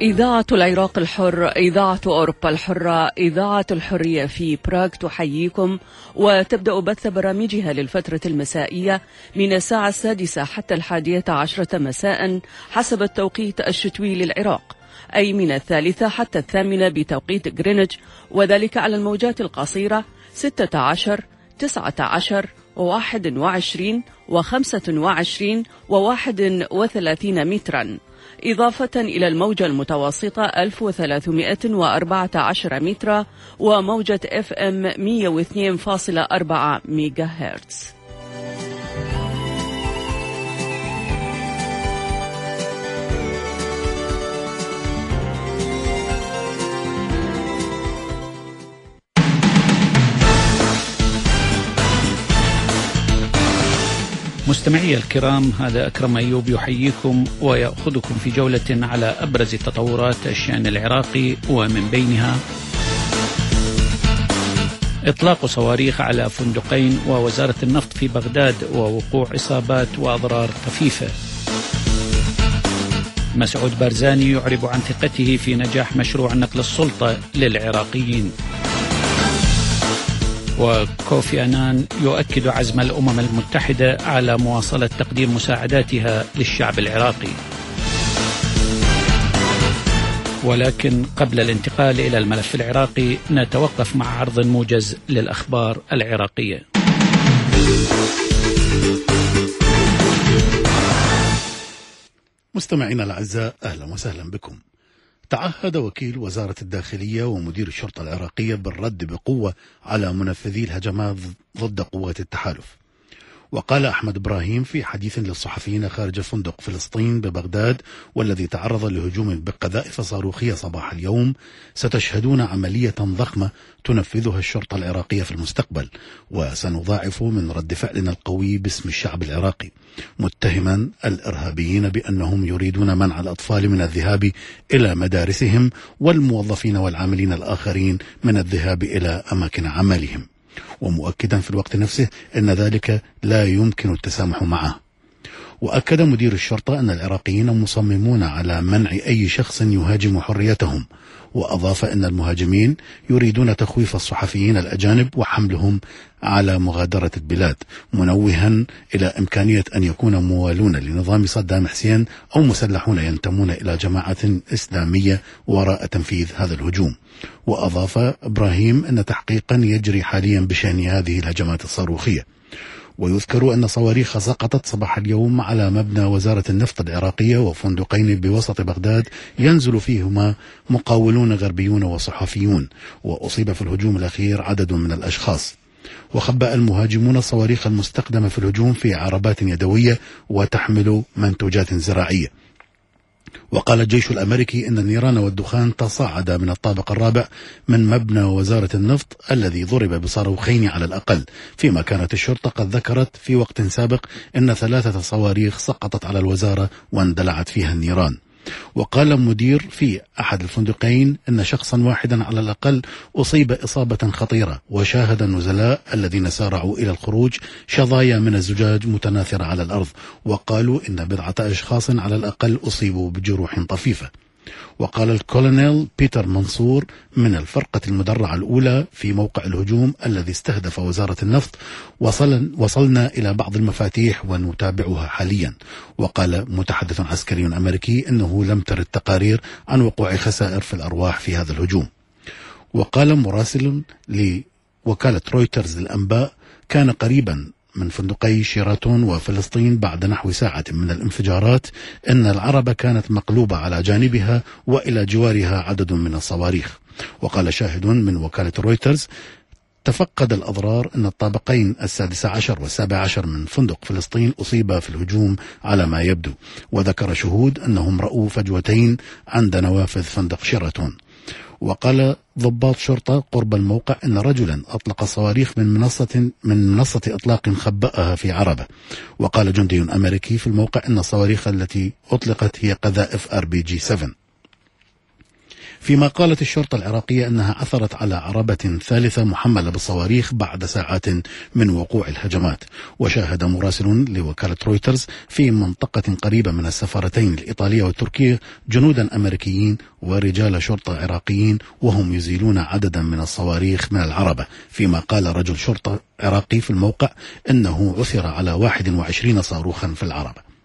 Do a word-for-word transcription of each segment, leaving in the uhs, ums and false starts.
إذاعة العراق الحر، إذاعة أوروبا الحرة، إذاعة الحرية في براغ تحييكم وتبدأ بث برامجها للفترة المسائية من الساعة السادسة حتى الحادية عشرة مساء حسب التوقيت الشتوي للعراق، أي من الثالثة حتى الثامنة بتوقيت غرينتش، وذلك على الموجات القصيرة ستة عشر، تسعة عشر، واحد وعشرين وخمسة وعشرين وواحد وثلاثين مترا، إضافة إلى الموجة المتوسطة ألف وثلاثمائة وأربعة عشر مترا وموجة اف ام مئة واثنين فاصلة أربعة ميجا هرتز. مستمعي الكرام، هذا أكرم أيوب يحييكم ويأخذكم في جولة على أبرز تطورات الشأن العراقي، ومن بينها إطلاق صواريخ على فندقين ووزارة النفط في بغداد ووقوع إصابات وأضرار طفيفة. مسعود بارزاني يعرب عن ثقته في نجاح مشروع نقل السلطة للعراقيين. وكوفي أنان يؤكد عزم الأمم المتحدة على مواصلة تقديم مساعداتها للشعب العراقي. ولكن قبل الانتقال إلى الملف العراقي نتوقف مع عرض موجز للأخبار العراقية. مستمعينا الأعزاء، أهلا وسهلا بكم. تعهد وكيل وزارة الداخلية ومدير الشرطة العراقية بالرد بقوة على منفذي الهجمات ضد قوات التحالف. وقال أحمد إبراهيم في حديث للصحفيين خارج فندق فلسطين ببغداد والذي تعرض لهجوم بقذائف صاروخية صباح اليوم: ستشهدون عملية ضخمة تنفذها الشرطة العراقية في المستقبل، وسنضاعف من رد فعلنا القوي باسم الشعب العراقي، متهما الإرهابيين بأنهم يريدون منع الأطفال من الذهاب إلى مدارسهم والموظفين والعاملين الآخرين من الذهاب إلى أماكن عملهم، ومؤكدا في الوقت نفسه أن ذلك لا يمكن التسامح معه. وأكد مدير الشرطة أن العراقيين مصممون على منع أي شخص يهاجم حريتهم، وأضاف أن المهاجمين يريدون تخويف الصحفيين الأجانب وحملهم على مغادرة البلاد، منوها إلى إمكانية أن يكون موالون لنظام صدام حسين أو مسلحون ينتمون إلى جماعة إسلامية وراء تنفيذ هذا الهجوم. وأضاف إبراهيم أن تحقيقا يجري حاليا بشأن هذه الهجمات الصاروخية. ويذكر أن صواريخ سقطت صباح اليوم على مبنى وزارة النفط العراقية وفندقين بوسط بغداد ينزل فيهما مقاولون غربيون وصحفيون، وأصيب في الهجوم الأخير عدد من الأشخاص. وخبأ المهاجمون الصواريخ المستخدمة في الهجوم في عربات يدوية وتحمل منتوجات زراعية. وقال الجيش الأمريكي أن النيران والدخان تصاعد من الطابق الرابع من مبنى وزارة النفط الذي ضرب بصاروخين على الأقل، فيما كانت الشرطة قد ذكرت في وقت سابق أن ثلاثة صواريخ سقطت على الوزارة واندلعت فيها النيران. وقال مدير في أحد الفندقين أن شخصا واحدا على الأقل أصيب إصابة خطيرة، وشاهد النزلاء الذين سارعوا إلى الخروج شظايا من الزجاج متناثرة على الأرض، وقالوا إن بضعة أشخاص على الأقل أصيبوا بجروح طفيفة. وقال الكولونيل بيتر منصور من الفرقة المدرعة الأولى في موقع الهجوم الذي استهدف وزارة النفط: وصل وصلنا إلى بعض المفاتيح ونتابعها حاليا. وقال متحدث عسكري أمريكي أنه لم ترد تقارير عن وقوع خسائر في الأرواح في هذا الهجوم. وقال مراسل لوكالة رويترز للأنباء: كان قريبا من فندقي شيراتون وفلسطين بعد نحو ساعة من الانفجارات أن العربة كانت مقلوبة على جانبها وإلى جوارها عدد من الصواريخ. وقال شاهد من وكالة رويترز: تفقد الأضرار أن الطابقين السادس عشر والسابع عشر من فندق فلسطين أصيبا في الهجوم على ما يبدو. وذكر شهود أنهم رأوا فجوتين عند نوافذ فندق شيراتون. وقال ضباط شرطة قرب الموقع أن رجلا أطلق صواريخ من منصة من منصة إطلاق خبأها في عربة. وقال جندي أمريكي في الموقع أن الصواريخ التي أطلقت هي قذائف آر بي جي سبعة. فيما قالت الشرطة العراقية أنها عثرت على عربة ثالثة محملة بالصواريخ بعد ساعات من وقوع الهجمات. وشاهد مراسل لوكالة رويترز في منطقة قريبة من السفارتين الإيطالية والتركية جنودا أمريكيين ورجال شرطة عراقيين وهم يزيلون عددا من الصواريخ من العربة، فيما قال رجل شرطة عراقي في الموقع أنه عثر على واحد وعشرين صاروخا في العربة.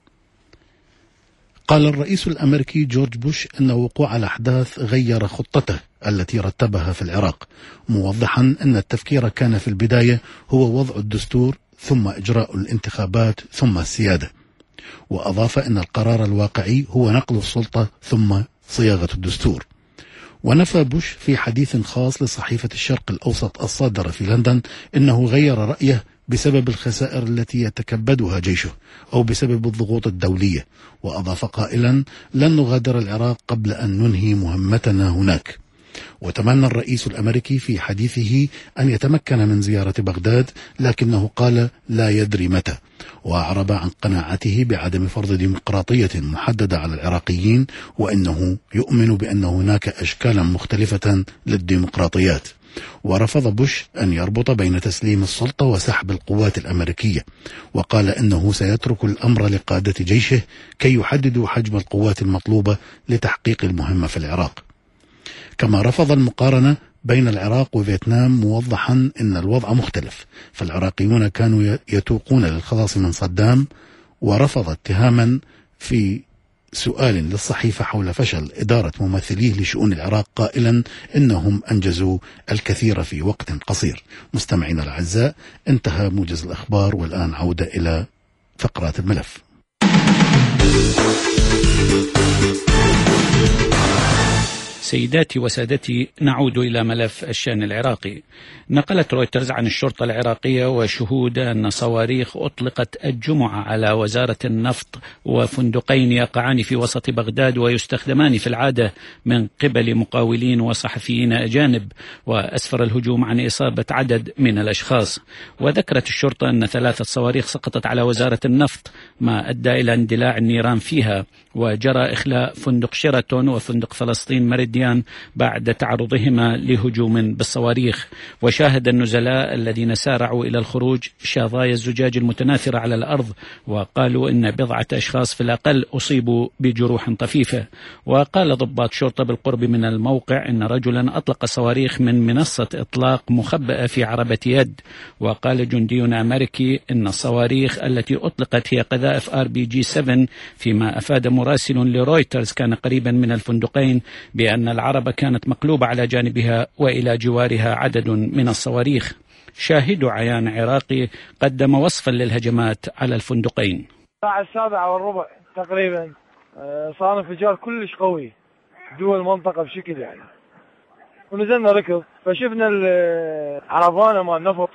قال الرئيس الأمريكي جورج بوش أن وقوع الأحداث غير خطته التي رتبها في العراق، موضحا أن التفكير كان في البداية هو وضع الدستور ثم إجراء الانتخابات ثم السيادة. وأضاف أن القرار الواقعي هو نقل السلطة ثم صياغة الدستور. ونفى بوش في حديث خاص لصحيفة الشرق الأوسط الصادرة في لندن أنه غير رأيه بسبب الخسائر التي يتكبدها جيشه أو بسبب الضغوط الدولية، وأضاف قائلا: لن نغادر العراق قبل أن ننهي مهمتنا هناك. وتمنى الرئيس الأمريكي في حديثه أن يتمكن من زيارة بغداد، لكنه قال لا يدري متى، وأعرب عن قناعته بعدم فرض ديمقراطية محددة على العراقيين، وأنه يؤمن بأن هناك أشكالا مختلفة للديمقراطيات. ورفض بوش أن يربط بين تسليم السلطة وسحب القوات الأمريكية، وقال إنه سيترك الأمر لقادة جيشه كي يحددوا حجم القوات المطلوبة لتحقيق المهمة في العراق. كما رفض المقارنة بين العراق وفيتنام، موضحا أن الوضع مختلف، فالعراقيون كانوا يتوقون للخلاص من صدام. ورفض اتهاما في سؤال للصحيفة حول فشل إدارة ممثليه لشؤون العراق، قائلا إنهم أنجزوا الكثير في وقت قصير. مستمعينا الأعزاء، انتهى موجز الأخبار، والآن عودة إلى فقرات الملف. سيداتي وسادتي، نعود إلى ملف الشأن العراقي. نقلت رويترز عن الشرطة العراقية وشهود أن صواريخ أطلقت الجمعة على وزارة النفط وفندقين يقعان في وسط بغداد ويستخدمان في العادة من قبل مقاولين وصحفيين أجانب، وأسفر الهجوم عن إصابة عدد من الأشخاص. وذكرت الشرطة أن ثلاثة صواريخ سقطت على وزارة النفط، ما أدى إلى اندلاع النيران فيها، وجرى إخلاء فندق شيراتون وفندق فلسطين ميريديان بعد تعرضهما لهجوم بالصواريخ. وشاهد النزلاء الذين سارعوا إلى الخروج شظايا الزجاج المتناثرة على الأرض، وقالوا إن بضعة أشخاص في الأقل أصيبوا بجروح طفيفة. وقال ضباط شرطة بالقرب من الموقع إن رجلا أطلق صواريخ من منصة إطلاق مخبأة في عربة يد. وقال جندي أمريكي إن الصواريخ التي أطلقت هي قذائف آر بي جي سبعة، فيما أفاد مراسل لرويترز كان قريبا من الفندقين بأن العربة كانت مقلوبة على جانبها وإلى جوارها عدد من الصواريخ. شاهد عيان عراقي قدم وصفا للهجمات على الفندقين. الساعة السابعة والربع تقريبا صار انفجار كلش قوي دول المنطقة بشكل يعني، ونزلنا ركض فشفنا العربانة مال نفط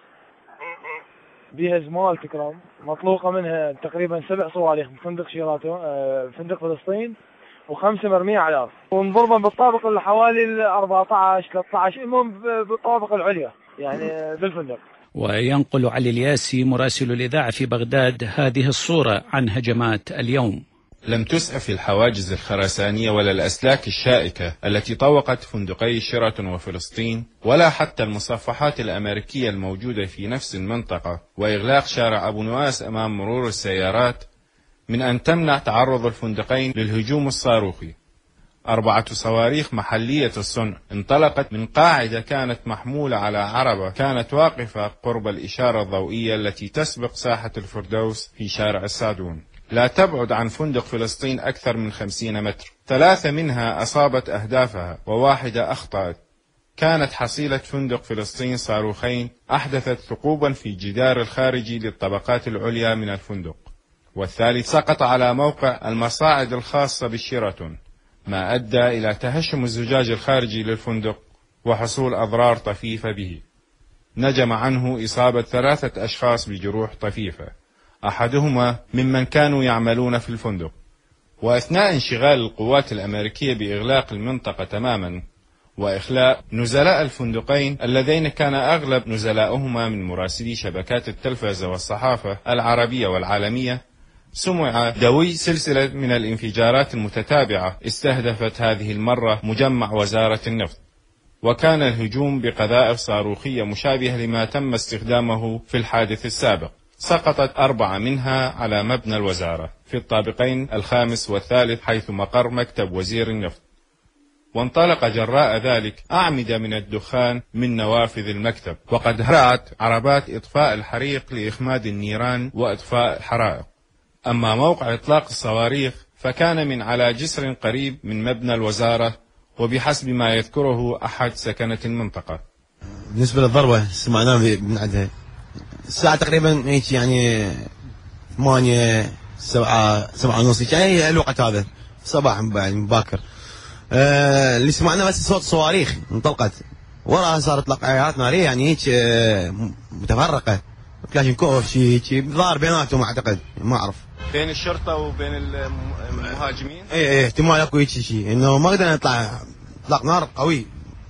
بها زمال تكرم مطلوقة منها تقريبا سبع صواريخ من فندق شيراتون فندق فلسطين وخمسة مرمية على الأرض، ونضربا بالطابق اللي حوالي أربعة عشر ثلاثة عشر، المهم بالطابق العليا يعني بالفندق. وينقل علي الياسي مراسل الإذاعة في بغداد هذه الصورة عن هجمات اليوم. لم تسعف الحواجز الخرسانية ولا الأسلاك الشائكة التي طوقت فندقي شيراتون وفلسطين، ولا حتى المصفحات الأمريكية الموجودة في نفس المنطقة، وإغلاق شارع أبو نواس أمام مرور السيارات من أن تمنع تعرض الفندقين للهجوم الصاروخي. أربعة صواريخ محلية الصنع انطلقت من قاعدة كانت محمولة على عربة كانت واقفة قرب الإشارة الضوئية التي تسبق ساحة الفردوس في شارع السادون، لا تبعد عن فندق فلسطين أكثر من خمسين متر. ثلاثة منها أصابت أهدافها وواحدة أخطأت. كانت حصيلة فندق فلسطين صاروخين أحدثت ثقوبا في الجدار الخارجي للطبقات العليا من الفندق، والثالث سقط على موقع المصاعد الخاصة بالشيراتون، ما أدى إلى تهشم الزجاج الخارجي للفندق وحصول أضرار طفيفة به. نجم عنه إصابة ثلاثة أشخاص بجروح طفيفة، أحدهما ممن كانوا يعملون في الفندق. وأثناء انشغال القوات الأمريكية بإغلاق المنطقة تماما وإخلاء نزلاء الفندقين اللذين كان أغلب نزلاؤهما من مراسلي شبكات التلفزة والصحافة العربية والعالمية، سمع دوي سلسلة من الانفجارات المتتابعة استهدفت هذه المرة مجمع وزارة النفط، وكان الهجوم بقذائف صاروخية مشابهة لما تم استخدامه في الحادث السابق. سقطت أربعة منها على مبنى الوزارة في الطابقين الخامس والثالث حيث مقر مكتب وزير النفط، وانطلق جراء ذلك أعمدة من الدخان من نوافذ المكتب، وقد هرعت عربات إطفاء الحريق لإخماد النيران وإطفاء الحرائق. أما موقع إطلاق الصواريخ فكان من على جسر قريب من مبنى الوزارة، وبحسب ما يذكره أحد سكنة المنطقة. بالنسبة للضربة سمعناها من عندها الساعة تقريبا هيك يعني ثمانية سبعة سبعة ونص يعني الوقت هذا صباح يعني باكر. آه اللي سمعنا بس صوت صواريخ انطلقت، وراها صارت اطلاقات نارية يعني هيك آه متفرقة، كلاشينكوف شيء شيء ظاهر بيناتهم اعتقد ما اعرف. بين الشرطة وبين المهاجمين؟ اي اي احتمال اكو هيك شيء انه ما قدرنا نطلع اطلاق نار قوي.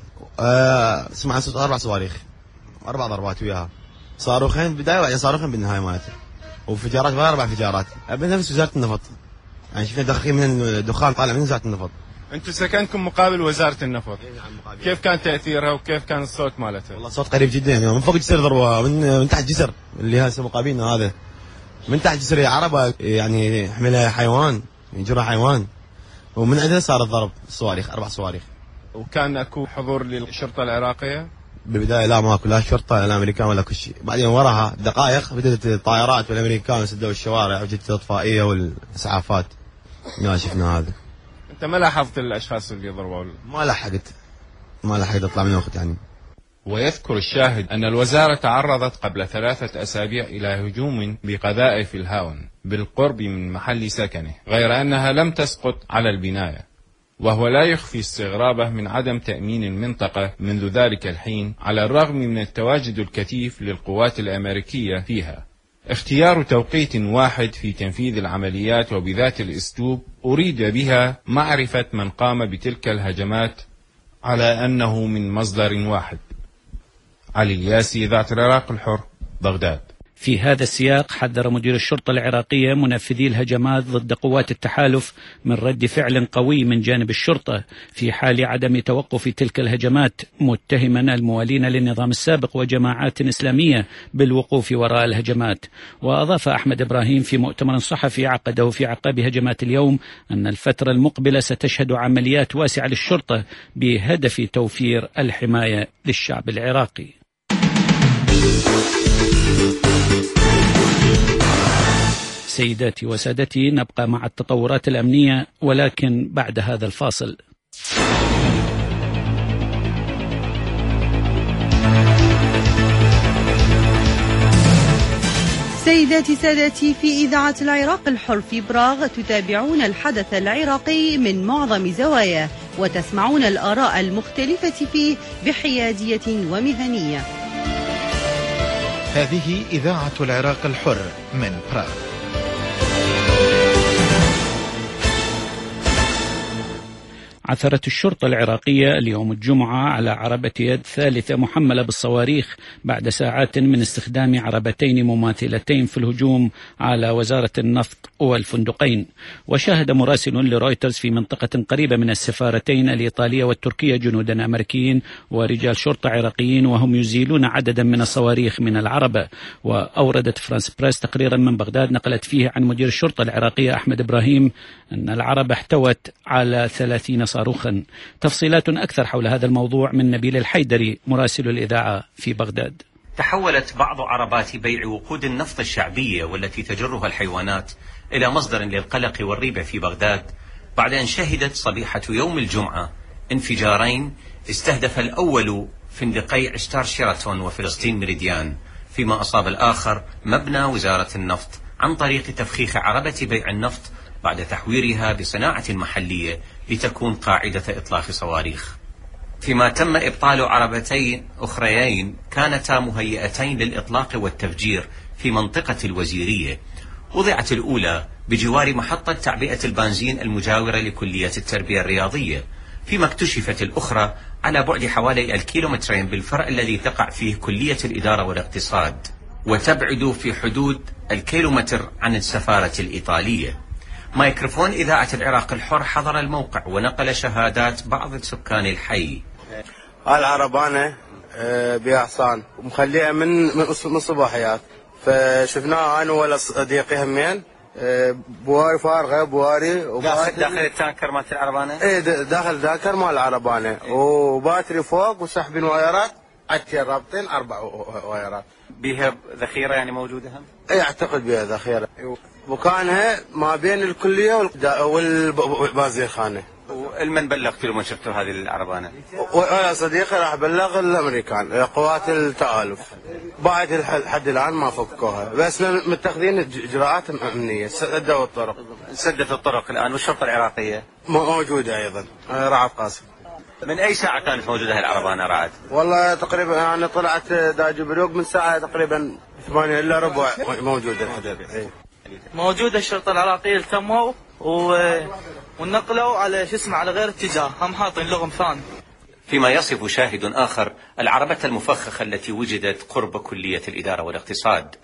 آه سمعنا صوت اربع صواريخ، اربع ضربات وياها، صاروخين بالبداية وبعدين صاروخين بالنهاية مالته، وفجارات بقى اربع فجارات بنفس وزارة النفط، يعني شفنا دخين من الدخان طالع من وزارة النفط. انتم سكنكم مقابل وزارة النفط، كيف كان تأثيرها وكيف كان الصوت مالتها؟ والله صوت قريب جدا يعني من فوق الجسر ضربوها، من من تحت الجسر اللي هسه مقابلنا هذا، من تحت جسر عربة يعني حملها حيوان يجرها حيوان، ومن عندها صار الضرب صواريخ اربع صواريخ. وكان اكو حضور للشرطة العراقية؟ بالبداية لا ماكو لا شرطة ولا امريكان ولا كل شيء، بعدين وراها دقائق بدأت الطائرات والامريكان سدوا الشوارع وجت الاطفائية والاسعافات. ما شفنا هذا. انت ما لاحظت الاشخاص اللي ضربوا؟ ما لحقت ما لحقت اطلع من وقت يعني. ويذكر الشاهد أن الوزارة تعرضت قبل ثلاثة أسابيع إلى هجوم بقذائف الهاون بالقرب من محل سكنه، غير أنها لم تسقط على البناية، وهو لا يخفي استغرابه من عدم تأمين المنطقة منذ ذلك الحين على الرغم من التواجد الكثيف للقوات الأمريكية فيها. اختيار توقيت واحد في تنفيذ العمليات وبذات الأسلوب أريد بها معرفة من قام بتلك الهجمات على أنه من مصدر واحد. علي الياسي، ذات العراق الحر، بغداد. في هذا السياق حذر مدير الشرطة العراقية منفذي الهجمات ضد قوات التحالف من رد فعل قوي من جانب الشرطة في حال عدم توقف تلك الهجمات، متهما الموالين للنظام السابق وجماعات إسلامية بالوقوف وراء الهجمات. وأضاف أحمد إبراهيم في مؤتمر صحفي عقده في عقاب هجمات اليوم أن الفترة المقبلة ستشهد عمليات واسعة للشرطة بهدف توفير الحماية للشعب العراقي. سيداتي وسادتي، نبقى مع التطورات الأمنية ولكن بعد هذا الفاصل. سيداتي سادتي، في إذاعة العراق الحر في براغ تتابعون الحدث العراقي من معظم زواياه وتسمعون الآراء المختلفة فيه بحيادية ومهنية. هذه إذاعة العراق الحر من براغ. عثرت الشرطة العراقية اليوم الجمعة على عربة يد ثالثة محملة بالصواريخ بعد ساعات من استخدام عربتين مماثلتين في الهجوم على وزارة النفط والفندقين. وشاهد مراسل لرويترز في منطقة قريبة من السفارتين الإيطالية والتركية جنودا أمريكيين ورجال شرطة عراقيين وهم يزيلون عددا من الصواريخ من العربة. وأوردت فرانس بريس تقريرا من بغداد نقلت فيه عن مدير الشرطة العراقية أحمد إبراهيم أن العربة احتوت على ثلاثين صاروخا. تفصيلات أكثر حول هذا الموضوع من نبيل الحيدري مراسل الإذاعة في بغداد. تحولت بعض عربات بيع وقود النفط الشعبية والتي تجرها الحيوانات إلى مصدر للقلق والريبة في بغداد بعد أن شهدت صبيحة يوم الجمعة انفجارين استهدف الأول فندقي عشتار شيراتون وفلسطين ميريديان، فيما أصاب الآخر مبنى وزارة النفط عن طريق تفخيخ عربة بيع النفط بعد تحويرها بصناعة محلية لتكون قاعدة إطلاق صواريخ. فيما تم إبطال عربتين أخريين كانتا مهيئتين للإطلاق والتفجير في منطقة الوزيرية. وضعت الأولى بجوار محطة تعبئة البنزين المجاورة لكلية التربية الرياضية، فيما اكتشفت الأخرى على بعد حوالي الكيلومترين بالفرع الذي تقع فيه كلية الإدارة والاقتصاد. وتبعد في حدود الكيلومتر عن السفارة الإيطالية. ميكروفون إذاعة العراق الحر حضر الموقع ونقل شهادات بعض سكان الحي. العربانة بأحصان ومخليها من من صباحيات، فشفناها أنا ولا صديقي همين بواري فارغة بواري داخل, داخل التانكر مال العربانة؟ ايه داخل تانكر مال العربانة، وباتري فوق وسحبين وايرات عتي رابطين أربع وايرات. بيها ذخيرة يعني موجودة هم؟ ايه اعتقد بيها ذخيرة، وكانها ما بين الكلية والبازيخانة. والمن بلغتوا لما شفتوا هذه العربانة؟ ويا صديقي راح بلغ الامريكان قوات التآلف، بعد لحد الان ما فكوها، بس متخذين اجراءات امنيه، سدوا الطرق. سدت الطرق الان، والشرطه العراقيه موجوده ايضا. رعد قاسم. من اي ساعه كانت موجوده هالعربانه رعد؟ والله تقريبا يعني طلعت داجي بلوق من ساعه تقريبا ثمانية الا ربع موجوده الحدث. موجوده الشرطه العراقيه التموا و ونقلوا على شو اسمه على غير اتجاه، هم حاطين لغم ثاني. فيما يصف شاهد آخر العربة المفخخة التي وجدت قرب كلية الإدارة والاقتصاد.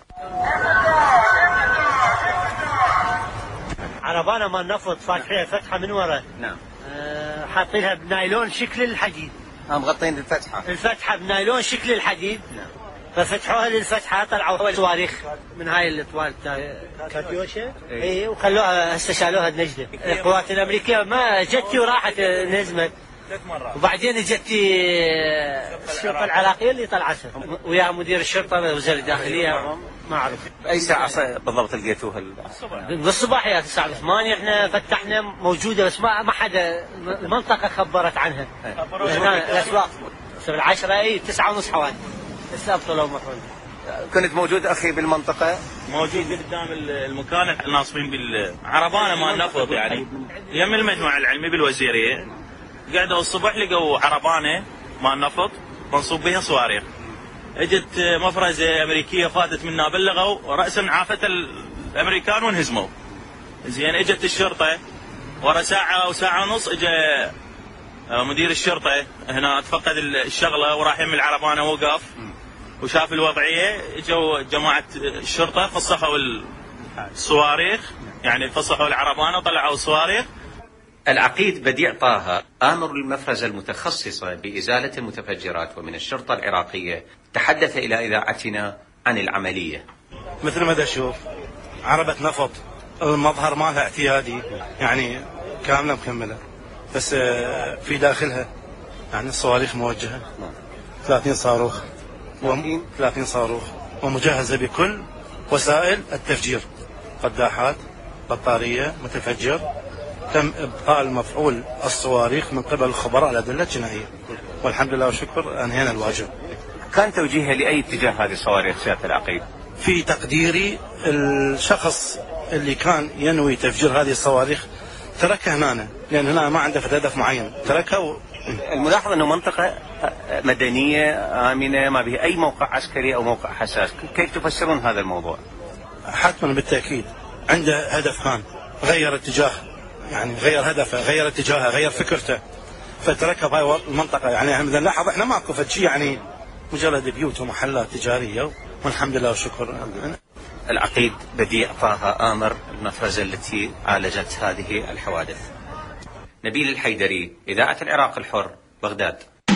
عربانة ما النفط فاتحة فتحة من وراء. نعم. أه حاطينها بنايلون شكل الحديد. هم مغطين الفتحة. الفتحة بنايلون شكل الحديد. نعم. ففتحوها للفتحة، طلعوا صواريخ من هاي الطوال كاتيوشا اي وخلوها هسه شالوها بنجدة. القوات الامريكيه ما جتي وراحت نزمت ثلاث مرات، وبعدين جتي الشرطه العراقيه اللي طلعتها ويا مدير الشرطه وزير الداخليه. ما اعرف باي ساعه بالضبط لقيتوها؟ بالصباحيات الساعه ثمانية احنا فتحنا موجوده، بس ما ما حدا المنطقه خبرت عنها. هنا الاسواق العشرة اي تسعة ونص حوالي استبطلوا محول. كنت موجود أخي بالمنطقة؟ موجود قدام المكان الناصبين بالعربانة ما نفض يعني يم المجمع العلمي بالوزيرية. قعدوا الصبح لقوا عربانة ما نفض منصوب بها صواريخ. اجت مفرزة أمريكية فاتت منا، بلغوا رأسا عافت الأمريكان وانهزموا. زين اجت الشرطة ورا ساعة أو ساعة ونص اجى مدير الشرطة هنا تفقد الشغلة وراح يم العربانة ووقف وشاف الوضعية. اجوا جماعة الشرطة فصحوا الصواريخ، يعني فصحوا العربانة وطلعوا الصواريخ. العقيد بديع طه آمر المفرزة المتخصصة بإزالة المتفجرات ومن الشرطة العراقية تحدث إلى إذاعتنا عن العملية. مثل ما تشوف عربة نفط، المظهر مالها اعتيادي يعني كاملة مكملة، بس في داخلها يعني الصواريخ موجهة ثلاثين صاروخ ثلاثين صاروخ ومجهزة بكل وسائل التفجير، قداحات، بطارية، متفجر. تم إبقاء المفعول الصواريخ من قبل الخبراء الأدلة الجنائية، والحمد لله والشكر أنهينا الواجب. كان توجيهها لأي اتجاه هذه الصواريخ سيادة العقيد؟ في تقديري الشخص اللي كان ينوي تفجير هذه الصواريخ تركها هنا، لأن هنا ما عنده هدف معين، تركها و... الملاحظ أنه منطقة مدنية آمنة ما بها أي موقع عسكري أو موقع حساس، كيف تفسرون هذا الموضوع؟ حتما بالتأكيد عنده هدف، كان غير اتجاه، يعني غير هدفه، غير اتجاهه، غير فكرته، فتركها بهاي المنطقة. يعني احنا نلاحظ احنا ماكو فشي، يعني مجرد بيوت ومحلات تجارية، والحمد لله والشكر. العقيد بديع طه آمر المفرزة التي عالجت هذه الحوادث. نبيل الحيدري، إذاعة العراق الحر، بغداد.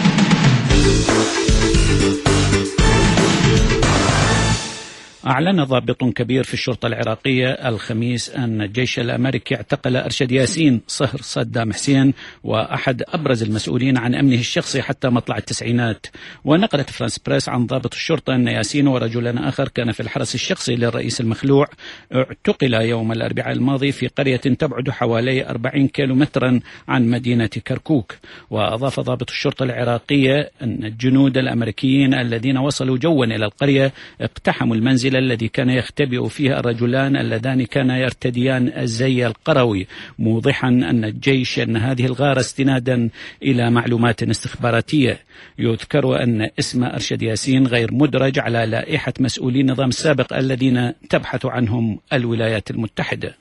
أعلن ضابط كبير في الشرطة العراقية الخميس أن الجيش الأمريكي اعتقل أرشد ياسين صهر صدام حسين، وأحد أبرز المسؤولين عن أمنه الشخصي حتى مطلع التسعينات. ونقلت فرانس بريس عن ضابط الشرطة أن ياسين ورجل آخر كان في الحرس الشخصي للرئيس المخلوع اعتقل يوم الأربعاء الماضي في قرية تبعد حوالي أربعين كيلومترا عن مدينة كركوك. وأضاف ضابط الشرطة العراقية أن الجنود الأمريكيين الذين وصلوا جوا إلى القرية اقتحموا المنزل الذي كان يختبئ فيه الرجلان اللذان كانا يرتديان الزي القروي، موضحا أن الجيش أن هذه الغارة استنادا إلى معلومات استخباراتية. يذكر أن اسم أرشد ياسين غير مدرج على لائحة مسؤولي النظام السابق الذين تبحث عنهم الولايات المتحدة.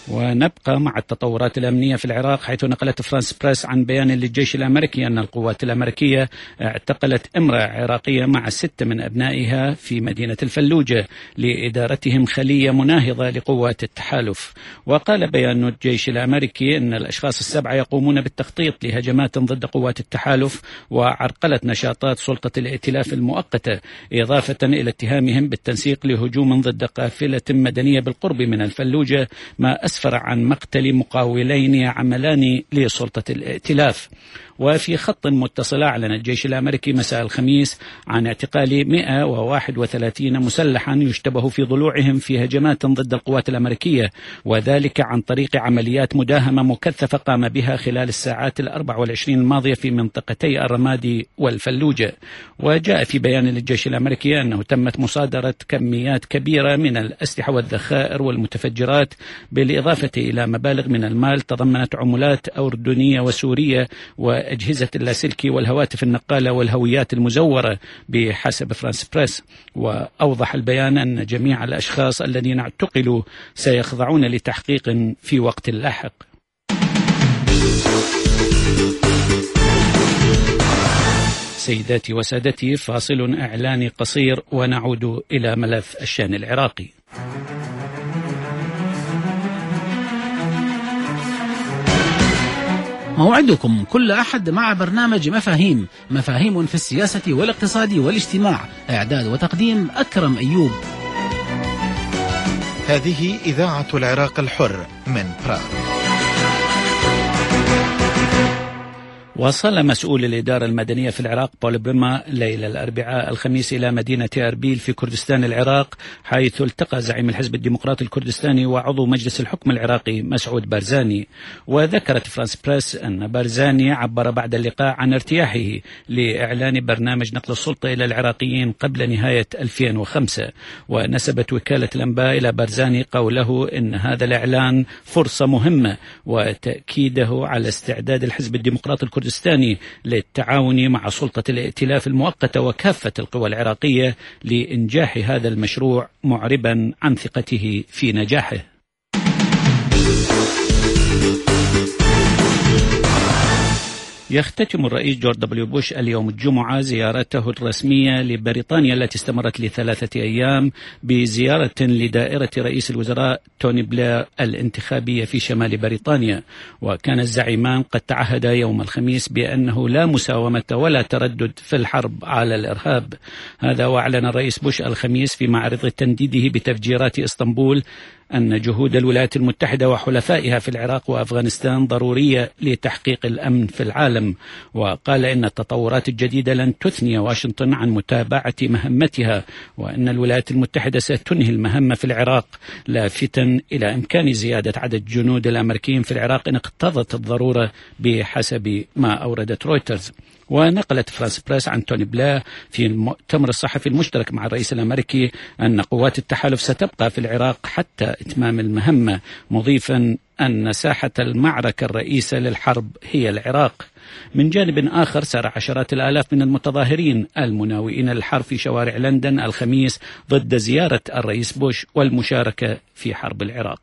ونبقى مع التطورات الأمنية في العراق، حيث نقلت فرانس بريس عن بيان للجيش الأمريكي أن القوات الأمريكية اعتقلت امرأة عراقية مع ستة من أبنائها في مدينة الفلوجة لإدارتهم خلية مناهضة لقوات التحالف. وقال بيان الجيش الأمريكي أن الأشخاص السبعة يقومون بالتخطيط لهجمات ضد قوات التحالف وعرقلة نشاطات سلطة الائتلاف المؤقتة، إضافة إلى اتهامهم بالتنسيق لهجوم ضد قافلة مدنية بالقرب من الفلوجة، ما أسفر عن مقتل مقاولين يعملان لسلطة الائتلاف. وفي خط متصل أعلن الجيش الأمريكي مساء الخميس عن اعتقال مئة وواحد وثلاثين مسلحا يشتبه في ضلوعهم في هجمات ضد القوات الأمريكية، وذلك عن طريق عمليات مداهمة مكثفة قام بها خلال الساعات الأربع والعشرين الماضية في منطقتي الرمادي والفلوجة. وجاء في بيان للجيش الأمريكي أنه تمت مصادرة كميات كبيرة من الأسلحة والذخائر والمتفجرات، بالإضافة إلى مبالغ من المال تضمنت عملات أردنية وسورية وأجهزة اللاسلكي والهواتف النقالة والهويات المزورة بحسب فرانس بريس. وأوضح البيان أن جميع الأشخاص الذين اعتقلوا سيخضعون لتحقيق في وقت لاحق. سيداتي وسادتي، فاصل إعلاني قصير ونعود إلى ملف الشأن العراقي. موعدكم كل أحد مع برنامج مفاهيم مفاهيم في السياسة والاقتصاد والاجتماع، إعداد وتقديم أكرم أيوب. هذه إذاعة العراق الحر من براغ. وصل مسؤول الإدارة المدنية في العراق بول بريما ليلة الأربعاء الخميس إلى مدينة أربيل في كردستان العراق، حيث التقى زعيم الحزب الديمقراطي الكردستاني وعضو مجلس الحكم العراقي مسعود بارزاني. وذكرت فرانس بريس أن بارزاني عبر بعد اللقاء عن ارتياحه لإعلان برنامج نقل السلطة إلى العراقيين قبل نهاية ألفين وخمسة. ونسبت وكالة الأنباء إلى بارزاني قوله إن هذا الإعلان فرصة مهمة، وتأكيده على استعداد الحزب الديمقراطي الكردستاني للتعاون مع سلطة الائتلاف المؤقتة وكافة القوى العراقية لإنجاح هذا المشروع، معربا عن ثقته في نجاحه. يختتم الرئيس جورج دبليو بوش اليوم الجمعة زيارته الرسمية لبريطانيا التي استمرت لثلاثة أيام بزيارة لدائرة رئيس الوزراء توني بلير الانتخابية في شمال بريطانيا. وكان الزعيمان قد تعهدا يوم الخميس بأنه لا مساومة ولا تردد في الحرب على الإرهاب. هذا وأعلن الرئيس بوش الخميس في معرض تنديده بتفجيرات إسطنبول أن جهود الولايات المتحدة وحلفائها في العراق وأفغانستان ضرورية لتحقيق الأمن في العالم. وقال إن التطورات الجديدة لن تثني واشنطن عن متابعة مهمتها، وأن الولايات المتحدة ستنهي المهمة في العراق، لافتا إلى إمكان زيادة عدد جنود الأمريكيين في العراق إن اقتضت الضرورة بحسب ما أوردت رويترز. ونقلت فرانس بريس عن توني بلير في المؤتمر الصحفي المشترك مع الرئيس الأمريكي أن قوات التحالف ستبقى في العراق حتى إتمام المهمة، مضيفا أن ساحة المعركة الرئيسة للحرب هي العراق. من جانب آخر، سار عشرات الآلاف من المتظاهرين المناوئين للحرب في شوارع لندن الخميس ضد زيارة الرئيس بوش والمشاركة في حرب العراق.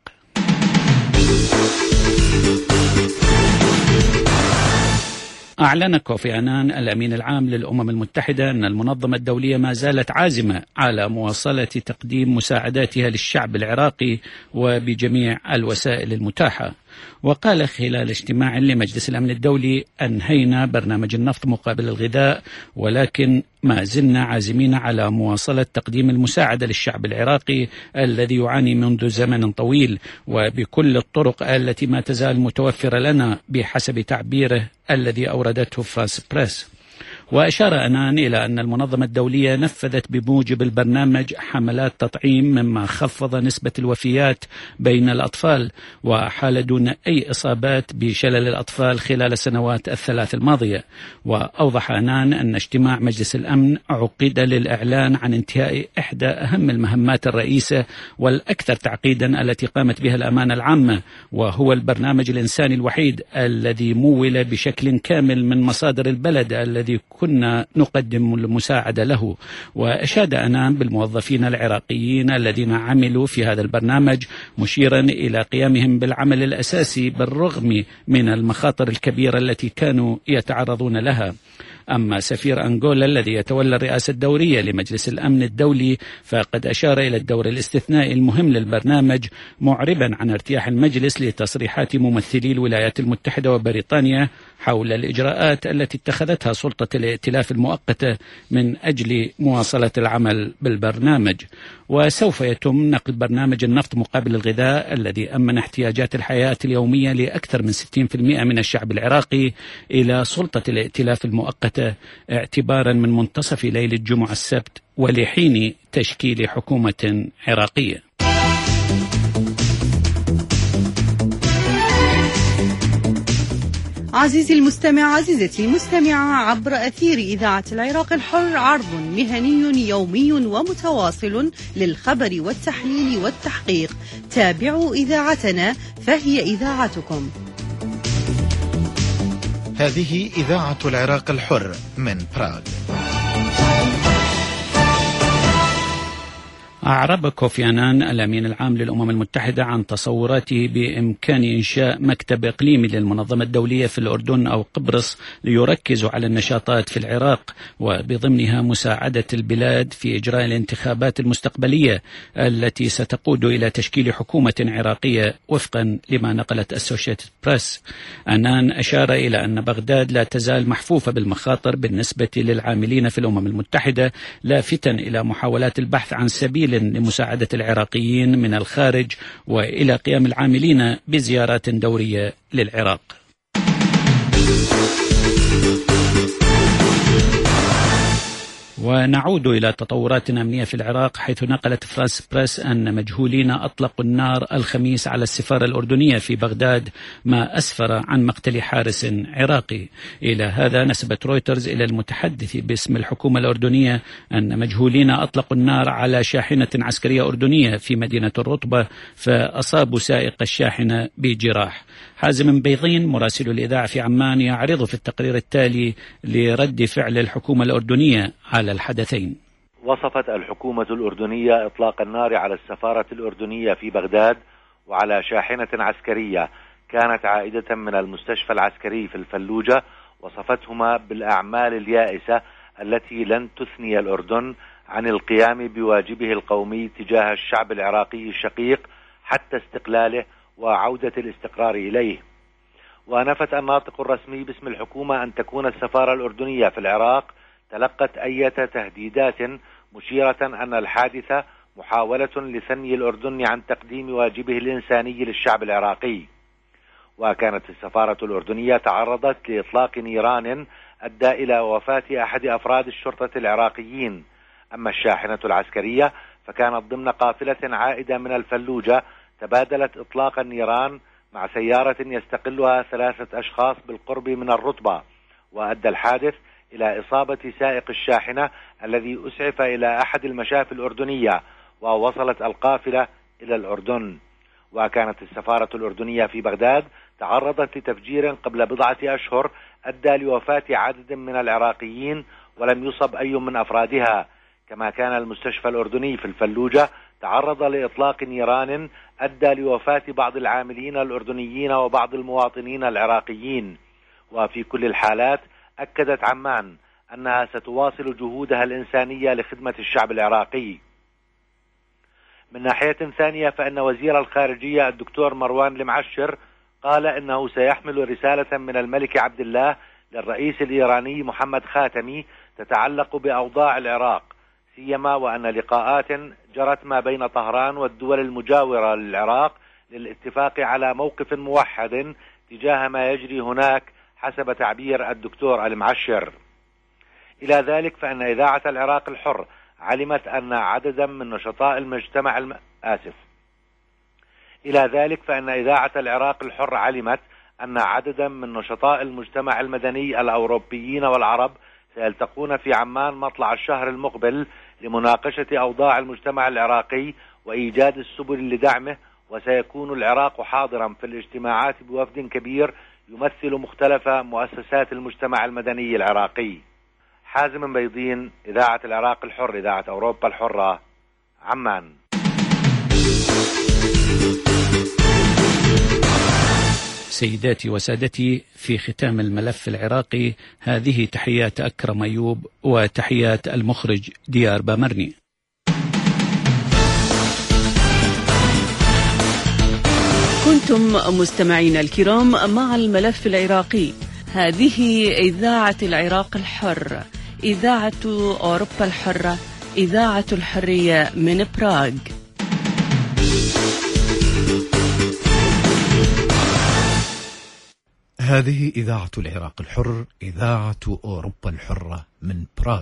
أعلن كوفي أنان الأمين العام للأمم المتحدة أن المنظمة الدولية ما زالت عازمة على مواصلة تقديم مساعداتها للشعب العراقي وبجميع الوسائل المتاحة. وقال خلال اجتماع لمجلس الأمن الدولي: أنهينا برنامج النفط مقابل الغذاء، ولكن ما زلنا عازمين على مواصلة تقديم المساعدة للشعب العراقي الذي يعاني منذ زمن طويل، وبكل الطرق التي ما تزال متوفرة لنا، بحسب تعبيره الذي أوردته فرانس بريس. وأشار أنان إلى أن المنظمة الدولية نفذت بموجب البرنامج حملات تطعيم مما خفض نسبة الوفيات بين الأطفال، وحال دون أي إصابات بشلل الأطفال خلال السنوات الثلاث الماضية. وأوضح أنان أن اجتماع مجلس الأمن عقد للإعلان عن انتهاء إحدى أهم المهمات الرئيسة والأكثر تعقيدا التي قامت بها الأمانة العامة، وهو البرنامج الإنساني الوحيد الذي مول بشكل كامل من مصادر البلد الذي كنا نقدم المساعدة له. وأشاد أنان بالموظفين العراقيين الذين عملوا في هذا البرنامج، مشيرا إلى قيامهم بالعمل الأساسي بالرغم من المخاطر الكبيرة التي كانوا يتعرضون لها. أما سفير أنغولا الذي يتولى الرئاسة الدورية لمجلس الأمن الدولي فقد أشار إلى الدور الاستثنائي المهم للبرنامج، معربا عن ارتياح المجلس لتصريحات ممثلي الولايات المتحدة وبريطانيا حول الإجراءات التي اتخذتها سلطة الائتلاف المؤقتة من أجل مواصلة العمل بالبرنامج. وسوف يتم نقل برنامج النفط مقابل الغذاء الذي أمن احتياجات الحياة اليومية لأكثر من ستين بالمئة من الشعب العراقي إلى سلطة الائتلاف المؤقتة اعتبارا من منتصف ليلة الجمعة السبت ولحين تشكيل حكومة عراقية. عزيزي المستمع، عزيزتي المستمعة، عبر أثير إذاعة العراق الحر عرض مهني يومي ومتواصل للخبر والتحليل والتحقيق. تابعوا إذاعتنا فهي إذاعتكم. هذه إذاعة العراق الحر من براغ. أعرب كوفي أنان الأمين العام للأمم المتحدة عن تصوراته بإمكان إنشاء مكتب إقليمي للمنظمة الدولية في الأردن أو قبرص ليركز على النشاطات في العراق وبضمنها مساعدة البلاد في إجراء الانتخابات المستقبلية التي ستقود إلى تشكيل حكومة عراقية وفقا لما نقلت أسوشيتد بريس. أنان أشار إلى أن بغداد لا تزال محفوفة بالمخاطر بالنسبة للعاملين في الأمم المتحدة، لافتا إلى محاولات البحث عن سبيل لمساعدة العراقيين من الخارج وإلى قيام العاملين بزيارات دورية للعراق. ونعود إلى تطورات أمنية في العراق، حيث نقلت فرانس بريس أن مجهولين أطلقوا النار الخميس على السفارة الأردنية في بغداد، ما أسفر عن مقتل حارس عراقي. إلى هذا نسبت رويترز إلى المتحدث باسم الحكومة الأردنية أن مجهولين أطلقوا النار على شاحنة عسكرية أردنية في مدينة الرطبة فأصابوا سائق الشاحنة بجراح. حازم بيضين مراسل الإذاعة في عمان يعرض في التقرير التالي لرد فعل الحكومة الأردنية على الحدثين. وصفت الحكومة الأردنية إطلاق النار على السفارة الأردنية في بغداد وعلى شاحنة عسكرية كانت عائدة من المستشفى العسكري في الفلوجة، وصفتهما بالأعمال اليائسة التي لن تثني الأردن عن القيام بواجبه القومي تجاه الشعب العراقي الشقيق حتى استقلاله وعودة الاستقرار إليه. ونفت الناطق الرسمي باسم الحكومة أن تكون السفارة الأردنية في العراق تلقت أية تهديدات، مشيرة أن الحادثة محاولة لثني الأردن عن تقديم واجبه الإنساني للشعب العراقي. وكانت السفارة الأردنية تعرضت لإطلاق نيران أدى إلى وفاة أحد أفراد الشرطة العراقيين. أما الشاحنة العسكرية فكانت ضمن قافلة عائدة من الفلوجة تبادلت إطلاق النيران مع سيارة يستقلها ثلاثة أشخاص بالقرب من الرطبة، وأدى الحادث إلى إصابة سائق الشاحنة الذي أسعف إلى أحد المشافي الأردنية، ووصلت القافلة إلى الأردن. وكانت السفارة الأردنية في بغداد تعرضت لتفجير قبل بضعة أشهر أدى لوفاة عدد من العراقيين ولم يصب أي من أفرادها. كما كان المستشفى الأردني في الفلوجة تعرض لإطلاق نيران أدى لوفاة بعض العاملين الأردنيين وبعض المواطنين العراقيين. وفي كل الحالات أكدت عمان أنها ستواصل جهودها الإنسانية لخدمة الشعب العراقي. من ناحية ثانية فإن وزير الخارجية الدكتور مروان المعشر قال إنه سيحمل رسالة من الملك عبد الله للرئيس الإيراني محمد خاتمي تتعلق بأوضاع العراق، سيما وأن لقاءات جرت ما بين طهران والدول المجاورة للعراق للاتفاق على موقف موحد تجاه ما يجري هناك حسب تعبير الدكتور المعشر. إلى ذلك فإن إذاعة العراق الحر علمت أن عددا من نشطاء المجتمع الم... آسف إلى ذلك فإن إذاعة العراق الحر علمت أن عددا من نشطاء المجتمع المدني الأوروبيين والعرب سيلتقون في عمان مطلع الشهر المقبل لمناقشة أوضاع المجتمع العراقي وإيجاد السبل لدعمه، وسيكون العراق حاضرا في الاجتماعات بوفد كبير يمثل مختلف مؤسسات المجتمع المدني العراقي. حازم بيضين، إذاعة العراق الحر، إذاعة أوروبا الحرة، عمان. سيداتي وسادتي، في ختام الملف العراقي هذه تحيات أكرم أيوب وتحيات المخرج ديار بامرني. كنتم مستمعين الكرام مع الملف العراقي. هذه إذاعة العراق الحر، إذاعة أوروبا الحرة، إذاعة الحرية من براغ. هذه إذاعة العراق الحر، إذاعة أوروبا الحرة من براغ.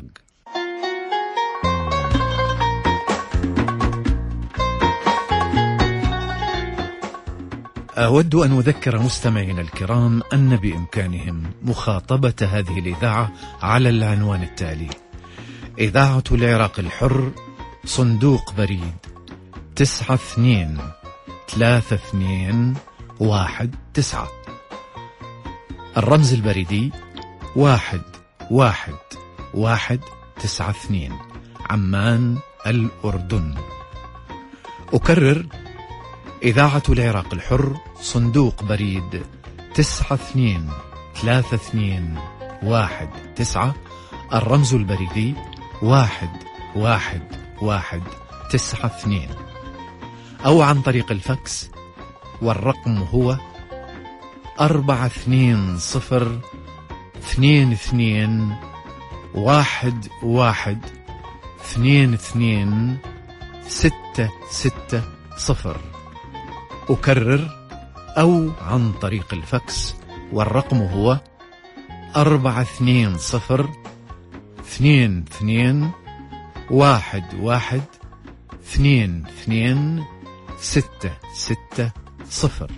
أود أن أذكر مستمعينا الكرام أن بإمكانهم مخاطبة هذه الإذاعة على العنوان التالي: إذاعة العراق الحر، صندوق بريد تسعة اثنين ثلاثة اثنين واحد تسعة، الرمز البريدي واحد واحد واحد تسعة اثنين، عمان الأردن. أكرر: إذاعة العراق الحر، صندوق بريد تسعة اثنين ثلاثة اثنين واحد تسعة، الرمز البريدي واحد واحد واحد تسعة اثنين، أو عن طريق الفاكس، والرقم هو أربعة اثنين صفر اثنين اثنين واحد واحد اثنين اثنين ستة ستة صفر. أكرر: أو عن طريق الفاكس، والرقم هو أربعة اثنين صفر اثنين اثنين واحد واحد اثنين اثنين ستة ستة صفر.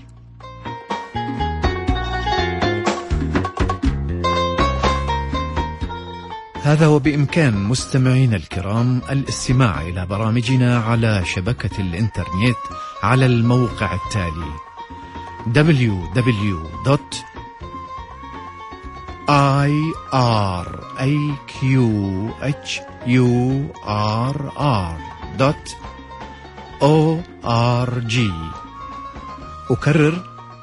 هذا وبإمكان مستمعينا الكرام الاستماع إلى برامجنا على شبكة الإنترنت على الموقع التالي: دبليو دبليو دبليو دوت آي آر إيه كيو إتش يو آر آر دوت أو آر جي. أكرر: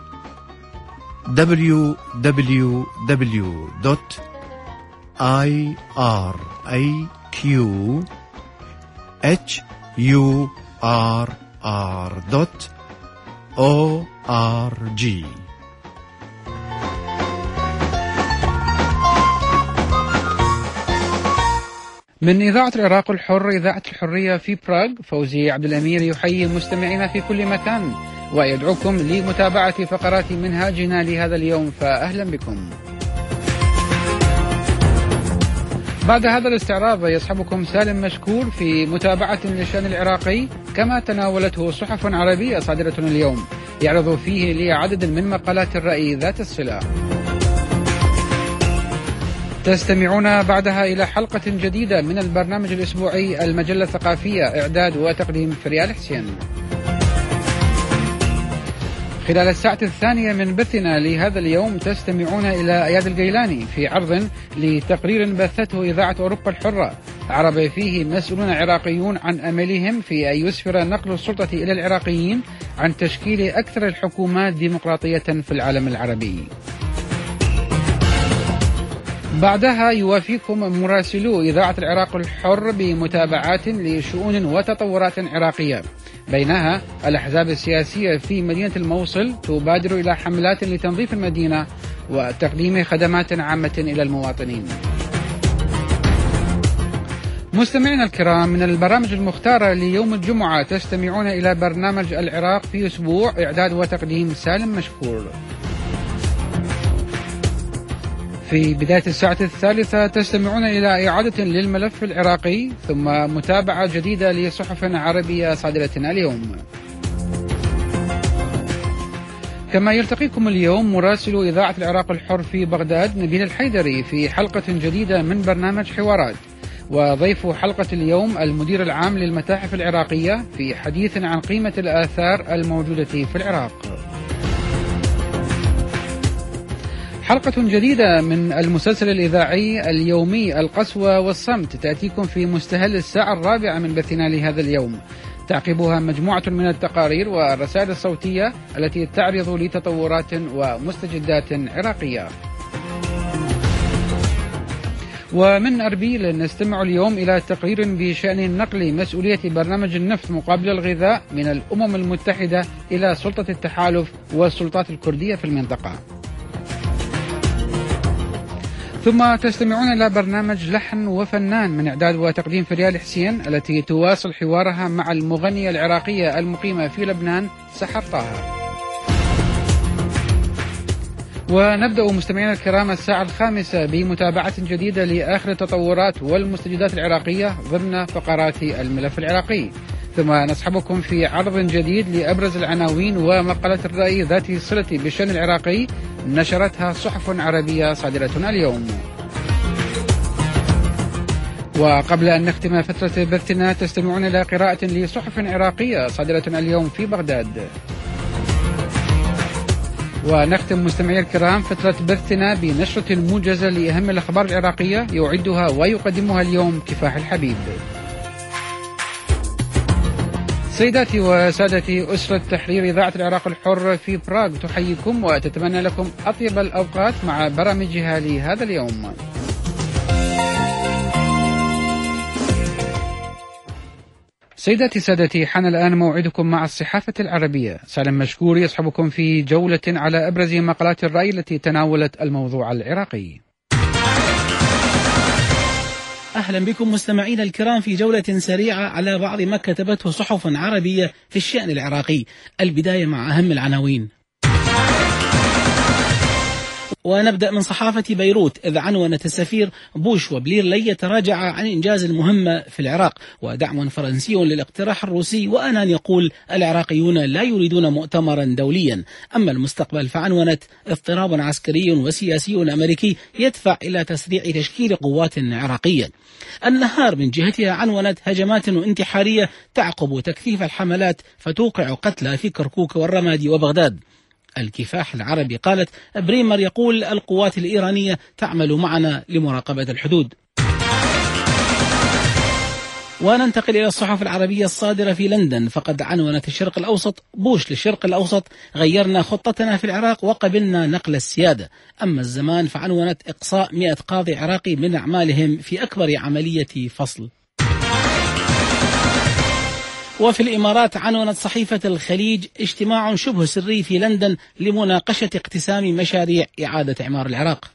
دبليو دبليو دبليو دوت آي آر إيه كيو إتش يو آر آر دوت أو آر جي. من إذاعة العراق الحر، إذاعة الحرية في براغ، فوزي عبد الأمير يحيي مستمعينا في كل مكان ويدعوكم لمتابعة فقرات منهاجنا لهذا اليوم، فأهلا بكم. بعد هذا الاستعراض يصحبكم سالم مشكور في متابعة للشأن العراقي، كما تناولته صحف عربية صادرة اليوم، يعرض فيه لعدد من مقالات الرأي ذات الصلة. تستمعون بعدها إلى حلقة جديدة من البرنامج الأسبوعي المجلة الثقافية، إعداد وتقديم فريال حسين. خلال الساعة الثانية من بثنا لهذا اليوم تستمعون إلى أياد القيلاني في عرض لتقرير بثته إذاعة أوروبا الحرة، عرب فيه مسؤولون عراقيون عن أملهم في أن يسفر نقل السلطة إلى العراقيين عن تشكيل أكثر الحكومات ديمقراطية في العالم العربي. بعدها يوافيكم مراسلو إذاعة العراق الحر بمتابعات لشؤون وتطورات عراقية، بينها الأحزاب السياسية في مدينة الموصل تبادر إلى حملات لتنظيف المدينة وتقديم خدمات عامة إلى المواطنين. مستمعينا الكرام، من البرامج المختارة ليوم الجمعة تستمعون إلى برنامج العراق في أسبوع، إعداد وتقديم سالم مشكور. في بداية الساعة الثالثة تستمعون إلى إعادة للملف العراقي، ثم متابعة جديدة لصحف عربية صادرة اليوم. كما يلتقيكم اليوم مراسل إذاعة العراق الحر في بغداد نبيل الحيدري في حلقة جديدة من برنامج حوارات، وضيف حلقة اليوم المدير العام للمتاحف العراقية في حديث عن قيمة الآثار الموجودة في العراق. حلقة جديدة من المسلسل الإذاعي اليومي القسوة والصمت تأتيكم في مستهل الساعة الرابعة من بثنا لهذا اليوم، تعقبها مجموعة من التقارير والرسائل الصوتية التي تعرض لتطورات ومستجدات عراقية. ومن أربيل نستمع اليوم إلى تقرير بشأن نقل مسؤولية برنامج النفط مقابل الغذاء من الأمم المتحدة إلى سلطة التحالف والسلطات الكردية في المنطقة. ثم تستمعون إلى برنامج لحن وفنان من إعداد وتقديم فريال حسين التي تواصل حوارها مع المغنية العراقية المقيمة في لبنان سحر طه. ونبدأ مستمعينا الكرام الساعة الخامسة بمتابعة جديدة لآخر التطورات والمستجدات العراقية ضمن فقرات الملف العراقي، ثم نصحبكم في عرض جديد لأبرز العناوين ومقالات الرأي ذات الصلة بالشأن العراقي نشرتها صحف عربية صادرة اليوم. وقبل أن نختم فترة بثنا تستمعون إلى قراءة لصحف عراقية صادرة اليوم في بغداد. ونختم مستمعي الكرام فترة بثنا بنشرة موجزة لأهم الأخبار العراقية يعدها ويقدمها اليوم كفاح الحبيب. سيداتي وسادتي، أسرة تحرير إذاعة العراق الحر في براغ تحييكم وتتمنى لكم أطيب الأوقات مع برامجها لهذا اليوم. سيداتي سادتي، حان الآن موعدكم مع الصحافة العربية. سالم مشكور يصحبكم في جولة على أبرز مقالات الرأي التي تناولت الموضوع العراقي. أهلا بكم مستمعين الكرام في جولة سريعة على بعض ما كتبته صحف عربية في الشأن العراقي. البداية مع أهم العناوين. ونبدأ من صحافة بيروت، إذ عنونت السفير بوش وبلير لن يتراجع عن إنجاز المهمة في العراق، ودعم فرنسي للاقتراح الروسي، وأنان يقول العراقيون لا يريدون مؤتمرا دوليا. أما المستقبل فعنونت اضطراب عسكري وسياسي أمريكي يدفع إلى تسريع تشكيل قوات عراقية. النهار من جهتها عنونت هجمات انتحارية تعقب تكثيف الحملات فتوقع قتلى في كركوك والرمادي وبغداد. الكفاح العربي قالت بريمر يقول القوات الإيرانية تعمل معنا لمراقبة الحدود. وننتقل إلى الصحف العربية الصادرة في لندن، فقد عنونت الشرق الأوسط بوش للشرق الأوسط غيرنا خطتنا في العراق وقبلنا نقل السيادة. أما الزمان فعنونت إقصاء مئة قاضي عراقي من أعمالهم في أكبر عملية فصل. وفي الإمارات عنونت صحيفة الخليج اجتماع شبه سري في لندن لمناقشة اقتسام مشاريع إعادة إعمار العراق.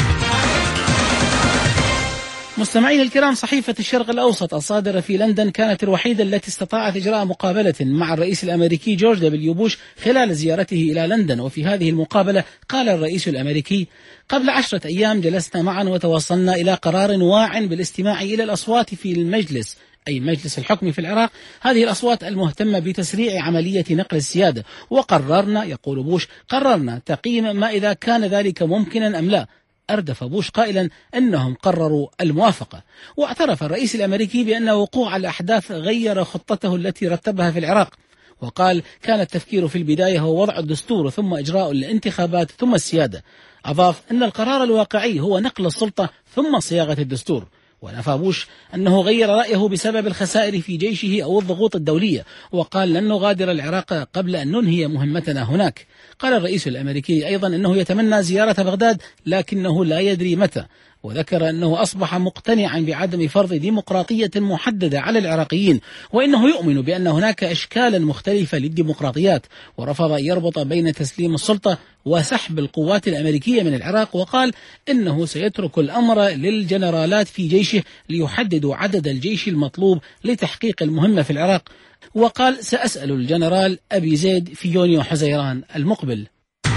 مستمعين الكرام، صحيفة الشرق الأوسط الصادرة في لندن كانت الوحيدة التي استطاعت إجراء مقابلة مع الرئيس الأمريكي جورج دبليو بوش خلال زيارته إلى لندن. وفي هذه المقابلة قال الرئيس الأمريكي: قبل عشرة أيام جلسنا معا وتوصلنا إلى قرار واع بالاستماع إلى الأصوات في المجلس، أي مجلس الحكم في العراق، هذه الأصوات المهتمة بتسريع عملية نقل السيادة، وقررنا، يقول بوش، قررنا تقييم ما إذا كان ذلك ممكنا أم لا. أردف بوش قائلا أنهم قرروا الموافقة. واعترف الرئيس الأمريكي بأن وقوع الأحداث غير خطته التي رتبها في العراق، وقال كان التفكير في البداية هو وضع الدستور ثم إجراء الانتخابات ثم السيادة. أضاف أن القرار الواقعي هو نقل السلطة ثم صياغة الدستور. ونفى بوش أنه غير رأيه بسبب الخسائر في جيشه أو الضغوط الدولية، وقال لن نغادر العراق قبل أن ننهي مهمتنا هناك. قال الرئيس الأمريكي أيضا أنه يتمنى زيارة بغداد لكنه لا يدري متى، وذكر أنه أصبح مقتنعا بعدم فرض ديمقراطية محددة على العراقيين، وإنه يؤمن بأن هناك أشكالا مختلفة للديمقراطيات، ورفض أن يربط بين تسليم السلطة وسحب القوات الأمريكية من العراق، وقال إنه سيترك الأمر للجنرالات في جيشه ليحددوا عدد الجيش المطلوب لتحقيق المهمة في العراق. وقال سأسأل الجنرال أبي زيد في يونيو حزيران المقبل.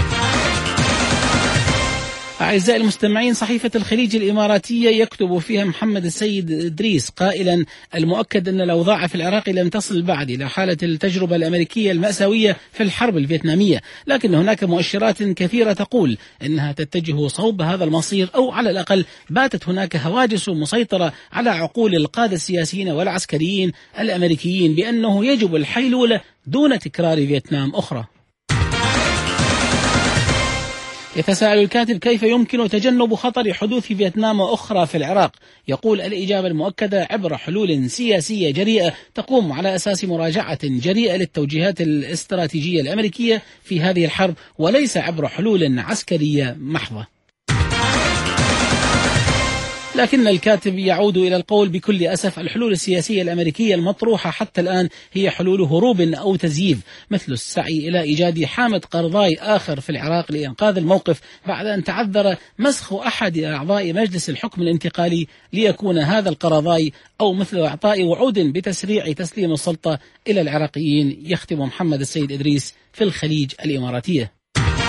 أعزائي المستمعين، صحيفة الخليج الإماراتية يكتب فيها محمد السيد إدريس قائلا: المؤكد أن الأوضاع في العراق لم تصل بعد إلى حالة التجربة الأمريكية المأساوية في الحرب الفيتنامية، لكن هناك مؤشرات كثيرة تقول أنها تتجه صوب هذا المصير، أو على الأقل باتت هناك هواجس مسيطرة على عقول القادة السياسيين والعسكريين الأمريكيين بأنه يجب الحيلولة دون تكرار فيتنام أخرى. يتساءل الكاتب كيف يمكن تجنب خطر حدوث فيتنام أخرى في العراق؟ يقول الإجابة المؤكدة عبر حلول سياسية جريئة تقوم على أساس مراجعة جريئة للتوجيهات الاستراتيجية الأمريكية في هذه الحرب، وليس عبر حلول عسكرية محضة. لكن الكاتب يعود إلى القول بكل أسف الحلول السياسية الأمريكية المطروحة حتى الآن هي حلول هروب أو تزييف، مثل السعي إلى إيجاد حامد قرضاي آخر في العراق لإنقاذ الموقف بعد أن تعذر مسخ أحد أعضاء مجلس الحكم الانتقالي ليكون هذا القرضاي، أو مثل إعطاء وعود بتسريع تسليم السلطة إلى العراقيين، يختم محمد السيد إدريس في الخليج الإماراتية.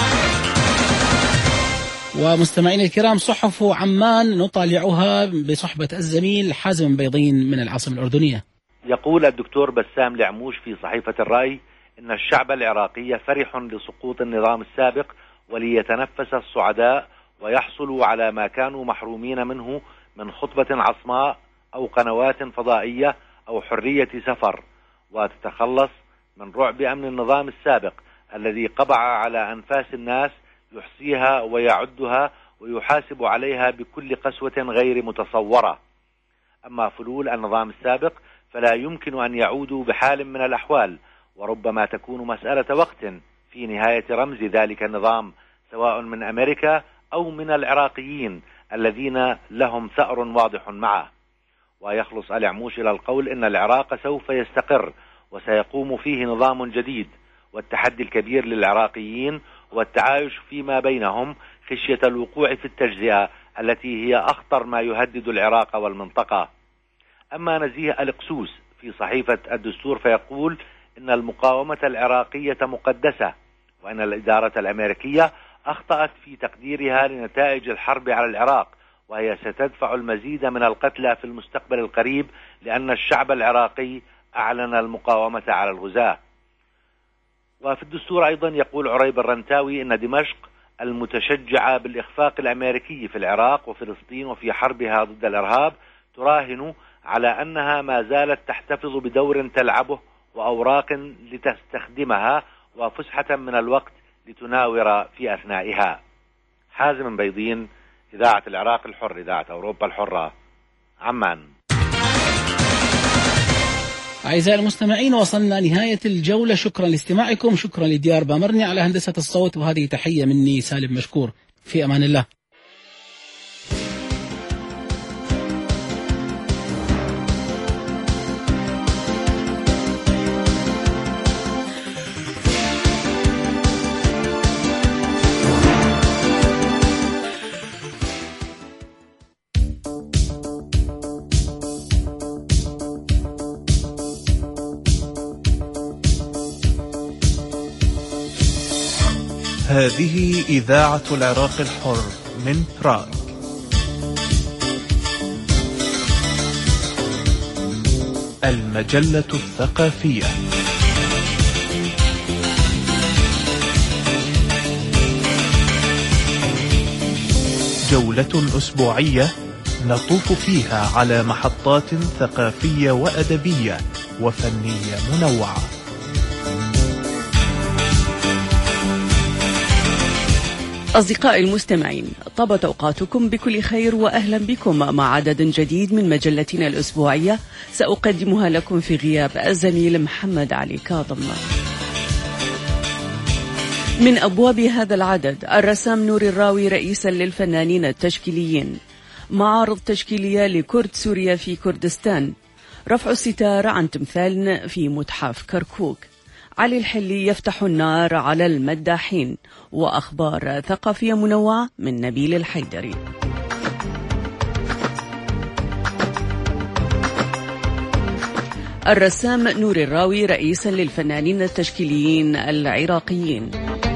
ومستمعين الكرام، صحف عمان نطالعها بصحبة الزميل حازم بيضين من العاصمة الأردنية. يقول الدكتور بسام العموش في صحيفة الرأي إن الشعب العراقي فرح لسقوط النظام السابق وليتنفس الصعداء ويحصلوا على ما كانوا محرومين منه من خطبة عصماء أو قنوات فضائية أو حرية سفر، وتتخلص من رعب أمن النظام السابق الذي قبع على أنفاس الناس يحصيها ويعدها ويحاسب عليها بكل قسوة غير متصورة. أما فلول النظام السابق فلا يمكن أن يعودوا بحال من الأحوال، وربما تكون مسألة وقت في نهاية رمز ذلك النظام، سواء من أمريكا أو من العراقيين الذين لهم ثأر واضح معه. ويخلص العموش إلى القول إن العراق سوف يستقر وسيقوم فيه نظام جديد، والتحدي الكبير للعراقيين والتعايش فيما بينهم خشية الوقوع في التجزئة التي هي أخطر ما يهدد العراق والمنطقة. أما نزيه القسوس في صحيفة الدستور فيقول إن المقاومة العراقية مقدسة، وأن الإدارة الأمريكية أخطأت في تقديرها لنتائج الحرب على العراق، وهي ستدفع المزيد من القتلى في المستقبل القريب لأن الشعب العراقي أعلن المقاومة على الغزاة. وفي الدستور أيضا يقول عريب الرنتاوي إن دمشق المتشجعة بالإخفاق الأمريكي في العراق وفلسطين وفي حربها ضد الإرهاب تراهن على أنها ما زالت تحتفظ بدور تلعبه وأوراق لتستخدمها وفسحة من الوقت لتناور في أثنائها. حازم بيضين، إذاعة العراق الحر، إذاعة أوروبا الحرة، عمان. أعزائي المستمعين، وصلنا نهاية الجولة. شكرا لاستماعكم، شكرا لديار بامرني على هندسة الصوت، وهذه تحية مني سالم مشكور. في أمان الله. هذه إذاعة العراق الحر من براغ. المجلة الثقافية. جولة أسبوعية نطوف فيها على محطات ثقافية وأدبية وفنية منوعة. أصدقائي المستمعين، طابت أوقاتكم بكل خير وأهلا بكم مع عدد جديد من مجلتنا الأسبوعية سأقدمها لكم في غياب الزميل محمد علي كاظم. من أبواب هذا العدد الرسام نور الراوي رئيسا للفنانين التشكيليين، معارض تشكيلية لكرد سوريا في كردستان، رفع الستار عن تمثال في متحف كركوك، علي الحلي يفتح النار على المداحين، وأخبار ثقافية منوعة من نبيل الحيدري. الرسام نور الراوي رئيسا للفنانين التشكيليين العراقيين.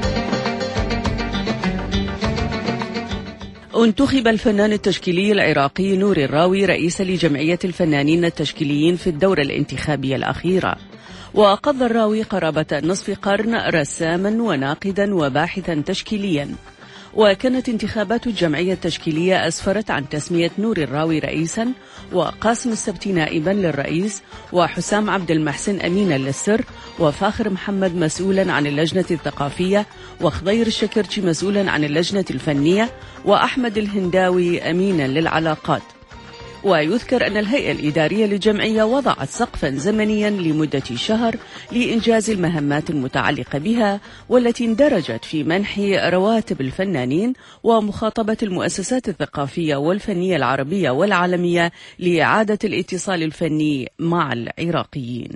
انتخب الفنان التشكيلي العراقي نور الراوي رئيسا لجمعية الفنانين التشكيليين في الدورة الانتخابية الأخيرة، وقضى الراوي قرابة نصف قرن رساما وناقدا وباحثا تشكيليا، وكانت انتخابات الجمعية التشكيلية أسفرت عن تسمية نور الراوي رئيسا، وقاسم السبتي نائبا للرئيس، وحسام عبد المحسن أمينا للسر، وفاخر محمد مسؤولا عن اللجنة الثقافية، وخضير الشكرتي مسؤولا عن اللجنة الفنية، وأحمد الهنداوي أمينا للعلاقات. ويذكر أن الهيئة الإدارية للجمعية وضعت سقفا زمنيا لمدة شهر لإنجاز المهمات المتعلقة بها، والتي اندرجت في منح رواتب الفنانين ومخاطبة المؤسسات الثقافية والفنية العربية والعالمية لإعادة الاتصال الفني مع العراقيين.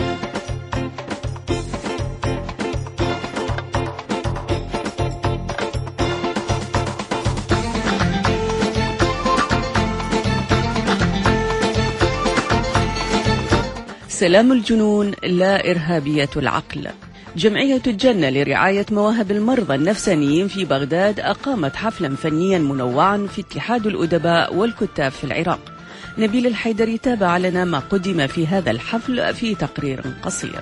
سلام الجنون لا إرهابية العقل. جمعية الجنة لرعاية مواهب المرضى النفسانيين في بغداد أقامت حفلا فنيا منوعا في اتحاد الأدباء والكتاب في العراق. نبيل الحيدري تابع لنا ما قدم في هذا الحفل في تقرير قصير.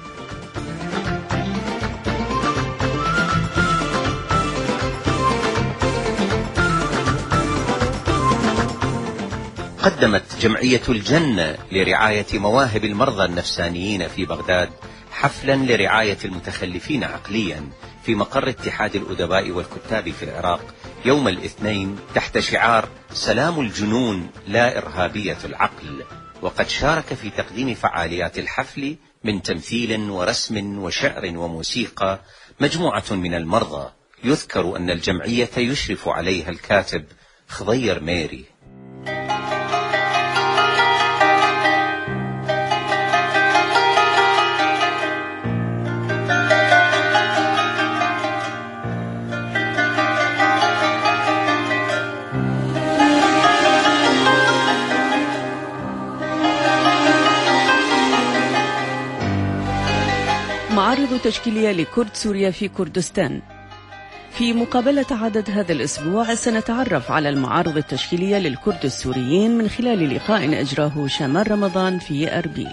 قدمت جمعية الجنة لرعاية مواهب المرضى النفسانيين في بغداد حفلا لرعاية المتخلفين عقليا في مقر اتحاد الأدباء والكتاب في العراق يوم الاثنين تحت شعار سلام الجنون لا إرهابية العقل. وقد شارك في تقديم فعاليات الحفل من تمثيل ورسم وشعر وموسيقى مجموعة من المرضى، يذكر أن الجمعية يشرف عليها الكاتب خضير ميري. معارض تشكيلية لكرد سوريا في كردستان. في مقابلة عدد هذا الأسبوع سنتعرف على المعارض التشكيلية للكرد السوريين من خلال لقاء أجراه شمال رمضان في أربيل.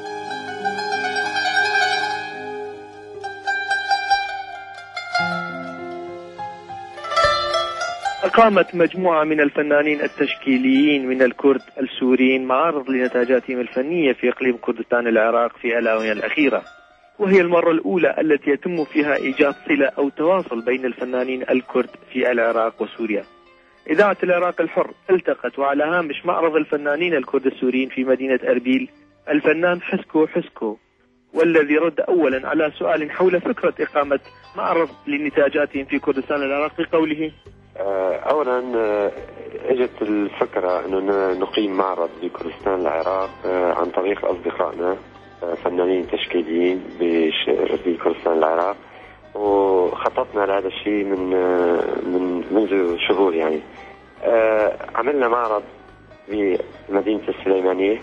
أقامت مجموعة من الفنانين التشكيليين من الكرد السوريين معارض لنتاجاتهم الفنية في إقليم كردستان العراق في الآونة الأخيرة، وهي المرة الأولى التي يتم فيها إيجاد صلة أو تواصل بين الفنانين الكرد في العراق وسوريا. إذاعة العراق الحر التقت وعلى هامش معرض الفنانين الكرد السوريين في مدينة أربيل الفنان حسكو حسكو، والذي رد أولا على سؤال حول فكرة إقامة معرض لنتاجاتهم في كردستان العراق بقوله: أولا اجت الفكرة أنه نقيم معرض بكردستان العراق عن طريق أصدقائنا فنانين تشكيليين بكردستان العراق، وخططنا لهذا الشيء من من منذ شهور. يعني عملنا معرض بمدينة السليمانية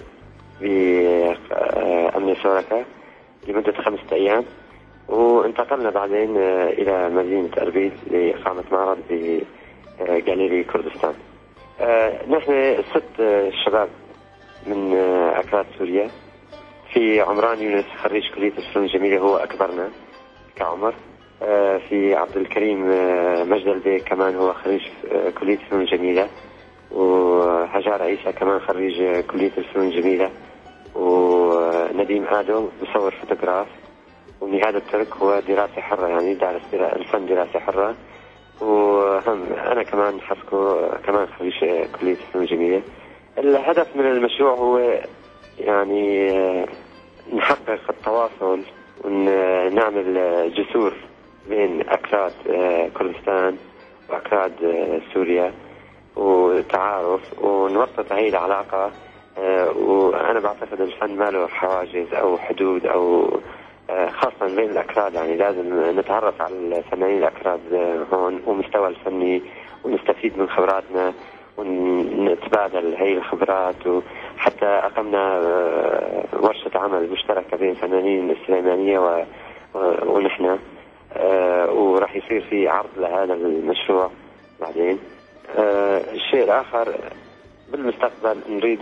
بأمن سوركا لمدة خمسة أيام، وانتقلنا بعدين إلى مدينة أربيل لإقامة معرض بجاليري كردستان. نحن ست شباب من أكراد سوريا، في عمران يونس خريج كلية الفنون الجميلة هو أكبرنا كعمر، في عبد الكريم مجد البيك كمان هو خريج كلية الفنون الجميلة، وهجار عيسى كمان خريج كلية الفنون الجميلة، ونديم آدم مصور فوتوغراف، ونهاد الترك هو دراسة حرة يعني دارس الفن دراسة حرة، وهم أنا كمان حسكو كمان خريج كلية الفنون الجميلة. الهدف من المشروع هو يعني نحقق التواصل ونعمل جسور بين أكراد كردستان وأكراد سوريا وتعارف ونوسط هاي العلاقة. وأنا بعتقد الفن ما له حواجز أو حدود أو خاصة بين الأكراد، يعني لازم نتعرف على الفنانين الأكراد هون ومستوى الفني ونستفيد من خبراتنا ونتبادل هاي الخبرات. وحتى أقمنا ورشة عمل مشتركة بين فنانين السليمانية ونحن، وراح يصير في عرض لهذا المشروع بعدين. الشيء الآخر بالمستقبل نريد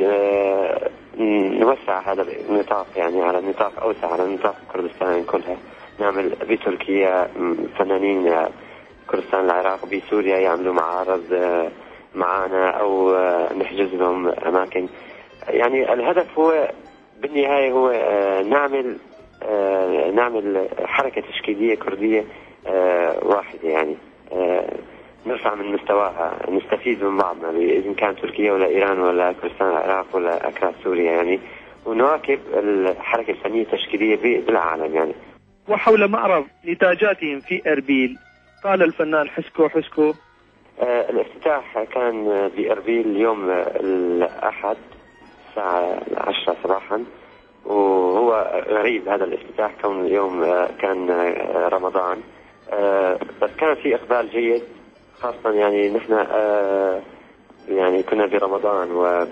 نوسع هذا النطاق يعني على نطاق أوسع، على نطاق كردستان كلها، نعمل بتركيا فنانين كردستان العراق بسوريا يعملوا معارض معانا أو نحجز لهم أماكن. يعني الهدف هو بالنهاية هو نعمل نعمل حركة تشكيلية كردية واحدة، يعني نرفع من مستواها، نستفيد من بعضنا إذا كان تركيا ولا إيران ولا كردستان العراق ولا أكراد سوريا، يعني ونواكب الحركة الفنية التشكيلية بالعالم. يعني وحول معرض نتاجاتهم في أربيل قال الفنان حسكو حسكو آه الافتتاح كان بأربيل يوم الأحد الساعة عشرة صباحا، وهو غريب هذا الافتتاح كون اليوم آه كان آه رمضان، آه بس كان في إقبال جيد، خاصة يعني نحن آه يعني كنا برمضان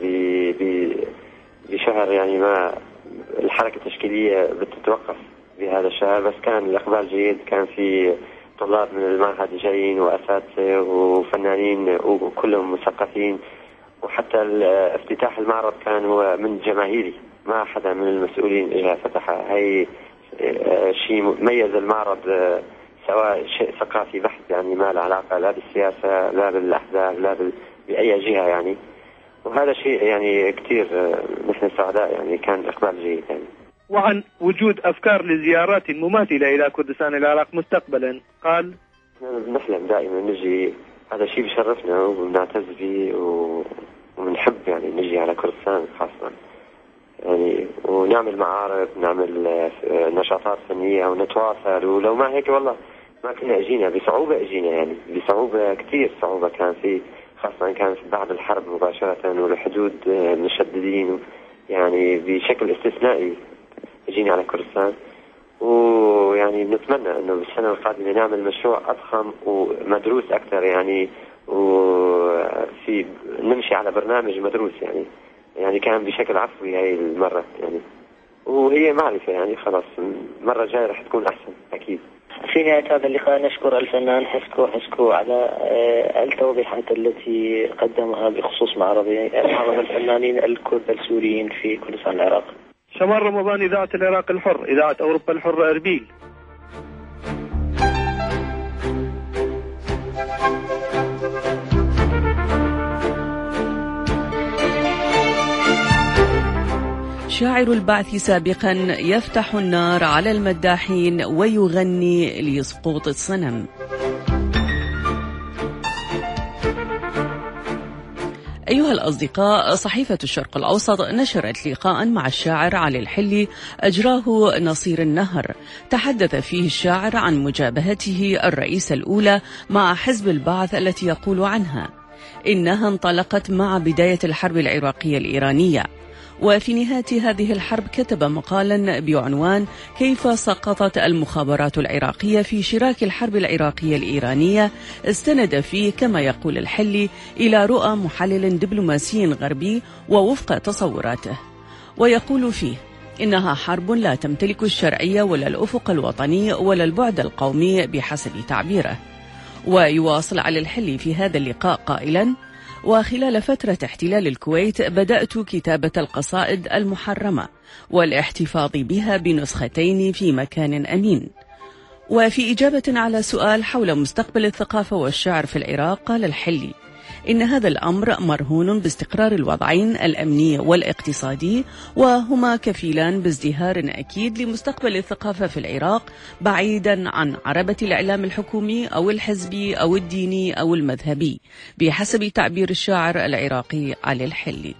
وبشهر يعني ما الحركة التشكيلية بتتوقف بهذا الشهر، بس كان الإقبال جيد، كان في طلاب من المعهد جايين وأساتذة وفنانين وكلهم مثقفين، وحتى افتتاح المعرض كان هو من جماهيري، ما حدا من المسؤولين إجا فتحها. هي شيء ميز المعرض، سواء شيء ثقافي بحت، يعني ما له علاقة لا بالسياسة لا بالأحزاب لا بأي جهة يعني، وهذا شيء يعني كتير نحن سعداء، يعني كان إقبال جيد. يعني وعن وجود أفكار لزيارات مماثلة إلى كردستان العراق مستقبلا قال نحلم دائما نجي، هذا شيء بشرفنا وبنعتز به وبنحب يعني نجي على كردستان خاصة، يعني ونعمل معارض، نعمل نشاطات فنية ونتواصل، ولو ما هيك والله ما كنا اجينا، بصعوبة اجينا، يعني بصعوبة كتير صعوبة كان في، خاصة كانت بعد الحرب مباشرة والحدود مشددين، يعني بشكل استثنائي اجينا على كردستان. ويعني نتمنى انه بالسنة القادمة نعمل مشروع اضخم ومدروس اكثر، يعني وفي نمشي على برنامج مدروس، يعني يعني كان بشكل عفوي هاي المرة، يعني وهي معرفة، يعني خلاص المرة الجاية رح تكون احسن اكيد. في نهاية هذا اللقاء نشكر الفنان حسكو حسكو على التوضيحات التي قدمها بخصوص معرض معرض الفنانين الكرد السوريين في كردستان العراق. شمال رمضان، إذاعة العراق الحر، إذاعة أوروبا الحرة أربيل. شاعر البعث سابقا يفتح النار على المداحين ويغني لسقوط الصنم. أيها الأصدقاء، صحيفة الشرق الأوسط نشرت لقاء مع الشاعر علي الحلي أجراه نصير النهر، تحدث فيه الشاعر عن مجابهته الرئيسة الأولى مع حزب البعث التي يقول عنها إنها انطلقت مع بداية الحرب العراقية الإيرانية. وفي نهاية هذه الحرب كتب مقالا بعنوان كيف سقطت المخابرات العراقية في شراك الحرب العراقية الإيرانية، استند فيه كما يقول الحلي إلى رؤى محلل دبلوماسي غربي ووفق تصوراته، ويقول فيه إنها حرب لا تمتلك الشرعية ولا الأفق الوطني ولا البعد القومي بحسب تعبيره. ويواصل على الحلي في هذا اللقاء قائلا: وخلال فترة احتلال الكويت بدأت كتابة القصائد المحرمة والاحتفاظ بها بنسختين في مكان أمين. وفي إجابة على سؤال حول مستقبل الثقافة والشعر في العراق قال الحلي إن هذا الأمر مرهون باستقرار الوضعين الأمني والاقتصادي، وهما كفيلان بازدهار أكيد لمستقبل الثقافة في العراق بعيدا عن عربة الإعلام الحكومي أو الحزبي أو الديني أو المذهبي بحسب تعبير الشاعر العراقي علي الحلي.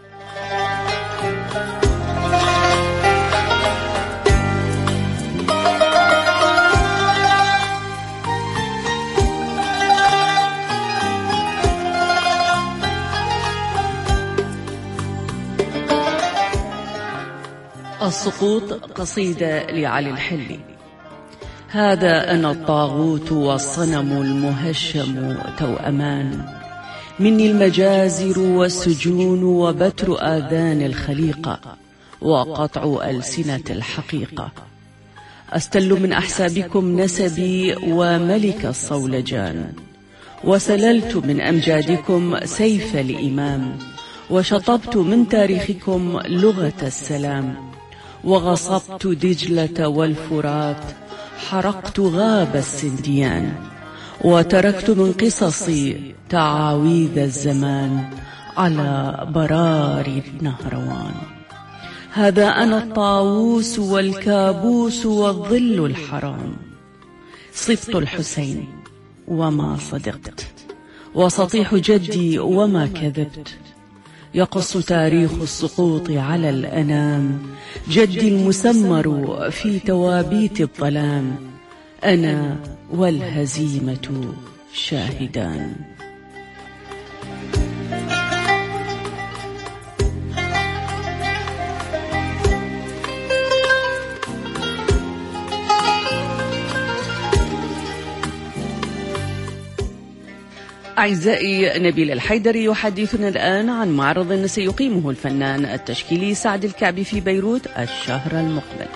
السقوط، قصيدة لعلي الحلي. هذا أنا الطاغوت والصنم المهشم توأمان، مني المجازر والسجون وبتر آذان الخليقة وقطع ألسنة الحقيقة. أستل من أحسابكم نسبي وملك الصولجان، وسللت من أمجادكم سيف الإمام، وشطبت من تاريخكم لغة السلام، وغصبت دجلة والفرات، حرقت غاب السنديان، وتركت من قصصي تعاويذ الزمان على براري النهروان. هذا أنا الطاووس والكابوس والظل الحرام، صفت الحسين وما صدقت، وسطيح جدي وما كذبت. يقص تاريخ السقوط على الأنام، جدي المسمر في توابيت الظلام، أنا والهزيمة شاهدان. أعزائي، نبيل الحيدري يحدثنا الآن عن معرض سيقيمه الفنان التشكيلي سعد الكعبي في بيروت الشهر المقبل.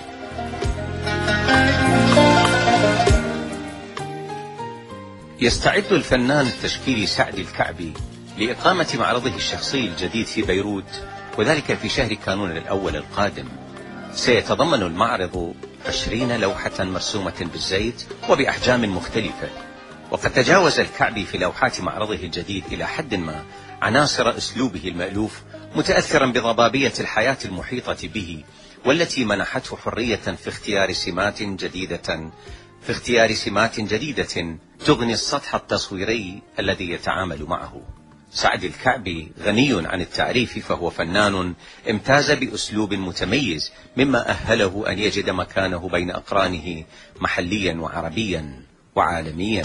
يستعد الفنان التشكيلي سعد الكعبي لإقامة معرضه الشخصي الجديد في بيروت، وذلك في شهر كانون الأول القادم. سيتضمن المعرض عشرين لوحة مرسومة بالزيت وبأحجام مختلفة. وقد تجاوز الكعبي في لوحات معرضه الجديد إلى حد ما عناصر أسلوبه المألوف، متأثرا بضبابية الحياة المحيطة به، والتي منحته حرية في اختيار سمات جديدة في اختيار سمات جديدة تغني السطح التصويري الذي يتعامل معه. سعد الكعبي غني عن التعريف، فهو فنان امتاز بأسلوب متميز، مما أهله أن يجد مكانه بين أقرانه محليا وعربيا وعالميا.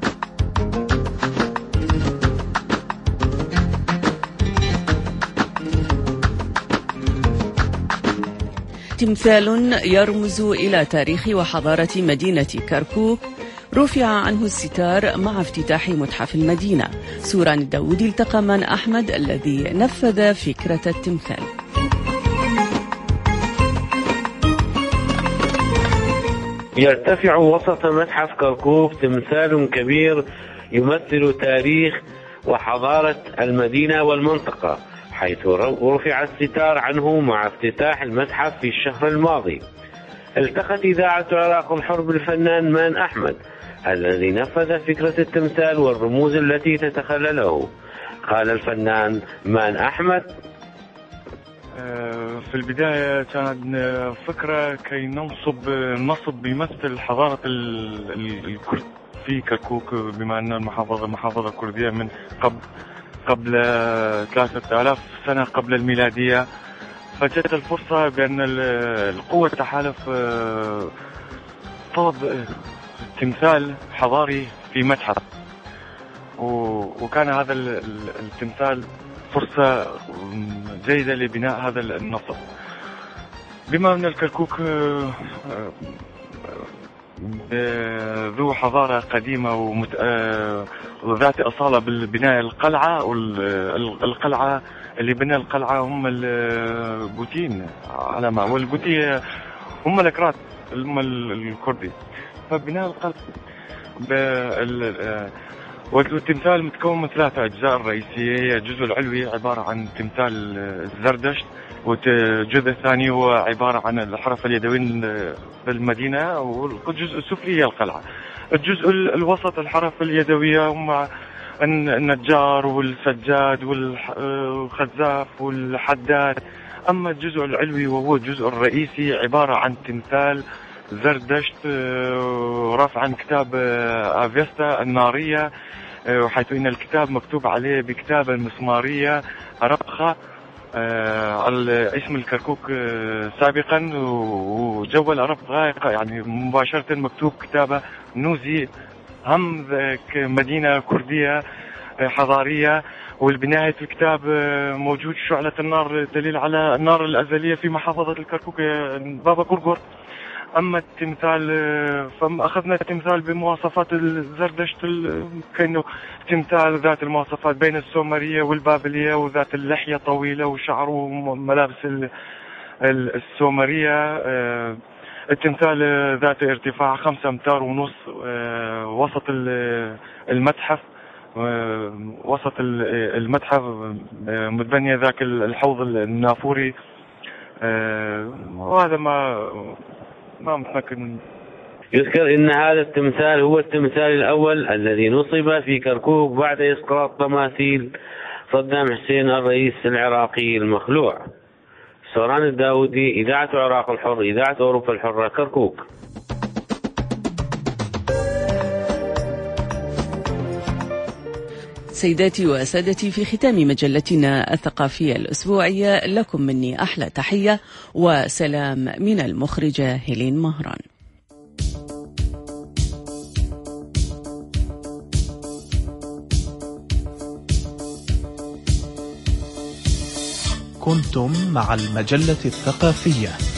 تمثال يرمز إلى تاريخ وحضارة مدينة كركوك رفع عنه الستار مع افتتاح متحف المدينة. سوران الداودي التقى من أحمد الذي نفذ فكرة التمثال. يرتفع وسط متحف كركوك تمثال كبير يمثل تاريخ وحضارة المدينة والمنطقة، حيث رفع الستار عنه مع افتتاح المتحف في الشهر الماضي. التقت إذاعة العراق الحر بالفنان مان أحمد الذي نفذ فكرة التمثال والرموز التي تتخلله. قال الفنان مان أحمد: في البداية كانت فكرة كي ننصب نصب بيمثل حضارة الكرد في كركوك، بما أن المحافظة محافظة كردية من قبل قبل ثلاثة آلاف سنة قبل الميلادية. فجاءت الفرصة بأن القوة التحالف طلب تمثال حضاري في متحف، وكان هذا التمثال فرصة جيدة لبناء هذا النصب. بما أن الكركوك ذو حضارة قديمة وذات أصالة بالبناء القلعة، والقلعة اللي بنى القلعة هم البوتين على ما والبوتي هم الأكراد هم الكردي. فبناء القلعة والتمثال متكون من ثلاثة أجزاء رئيسية. الجزء العلوي عبارة عن تمثال الزردشت، والجزء الثاني هو عبارة عن الحرف اليدويين بالمدينة، والجزء السفلي هي القلعة. الجزء الوسط الحرف اليدوية هم النجار والسجاد والخزاف والحداد. أما الجزء العلوي وهو الجزء الرئيسي عبارة عن تمثال زردشت ورفع عن كتاب أفيستا النارية، وحيث إن الكتاب مكتوب عليه بكتابة مسمارية ربخة على اسم الكركوك سابقا، وجول ربخة يعني مباشرة مكتوب كتابة نوزي هم مدينة كردية حضارية. والبناية الكتاب موجود شعلة النار، دليل على النار الأزلية في محافظة الكركوك بابا قرقر. أما التمثال فأخذنا التمثال بمواصفات الزردشت، كأنه تمثال ذات المواصفات بين السومرية والبابلية، وذات اللحية طويلة وشعر وملابس السومرية. التمثال ذات ارتفاع خمسة أمتار ونص وسط المتحف وسط المتحف متبنية ذاك الحوض النافوري. وهذا ما ما متمكن يذكر أن هذا التمثال هو التمثال الأول الذي نصب في كركوك بعد إسقاط تماثيل صدام حسين الرئيس العراقي المخلوع. سوران الداودي، إذاعة العراق الحر، إذاعة أوروبا الحرة، كركوك. سيداتي وسادتي، في ختام مجلتنا الثقافية الأسبوعية لكم مني أحلى تحية وسلام من المخرجة هيلين مهران. كنتم مع المجلة الثقافية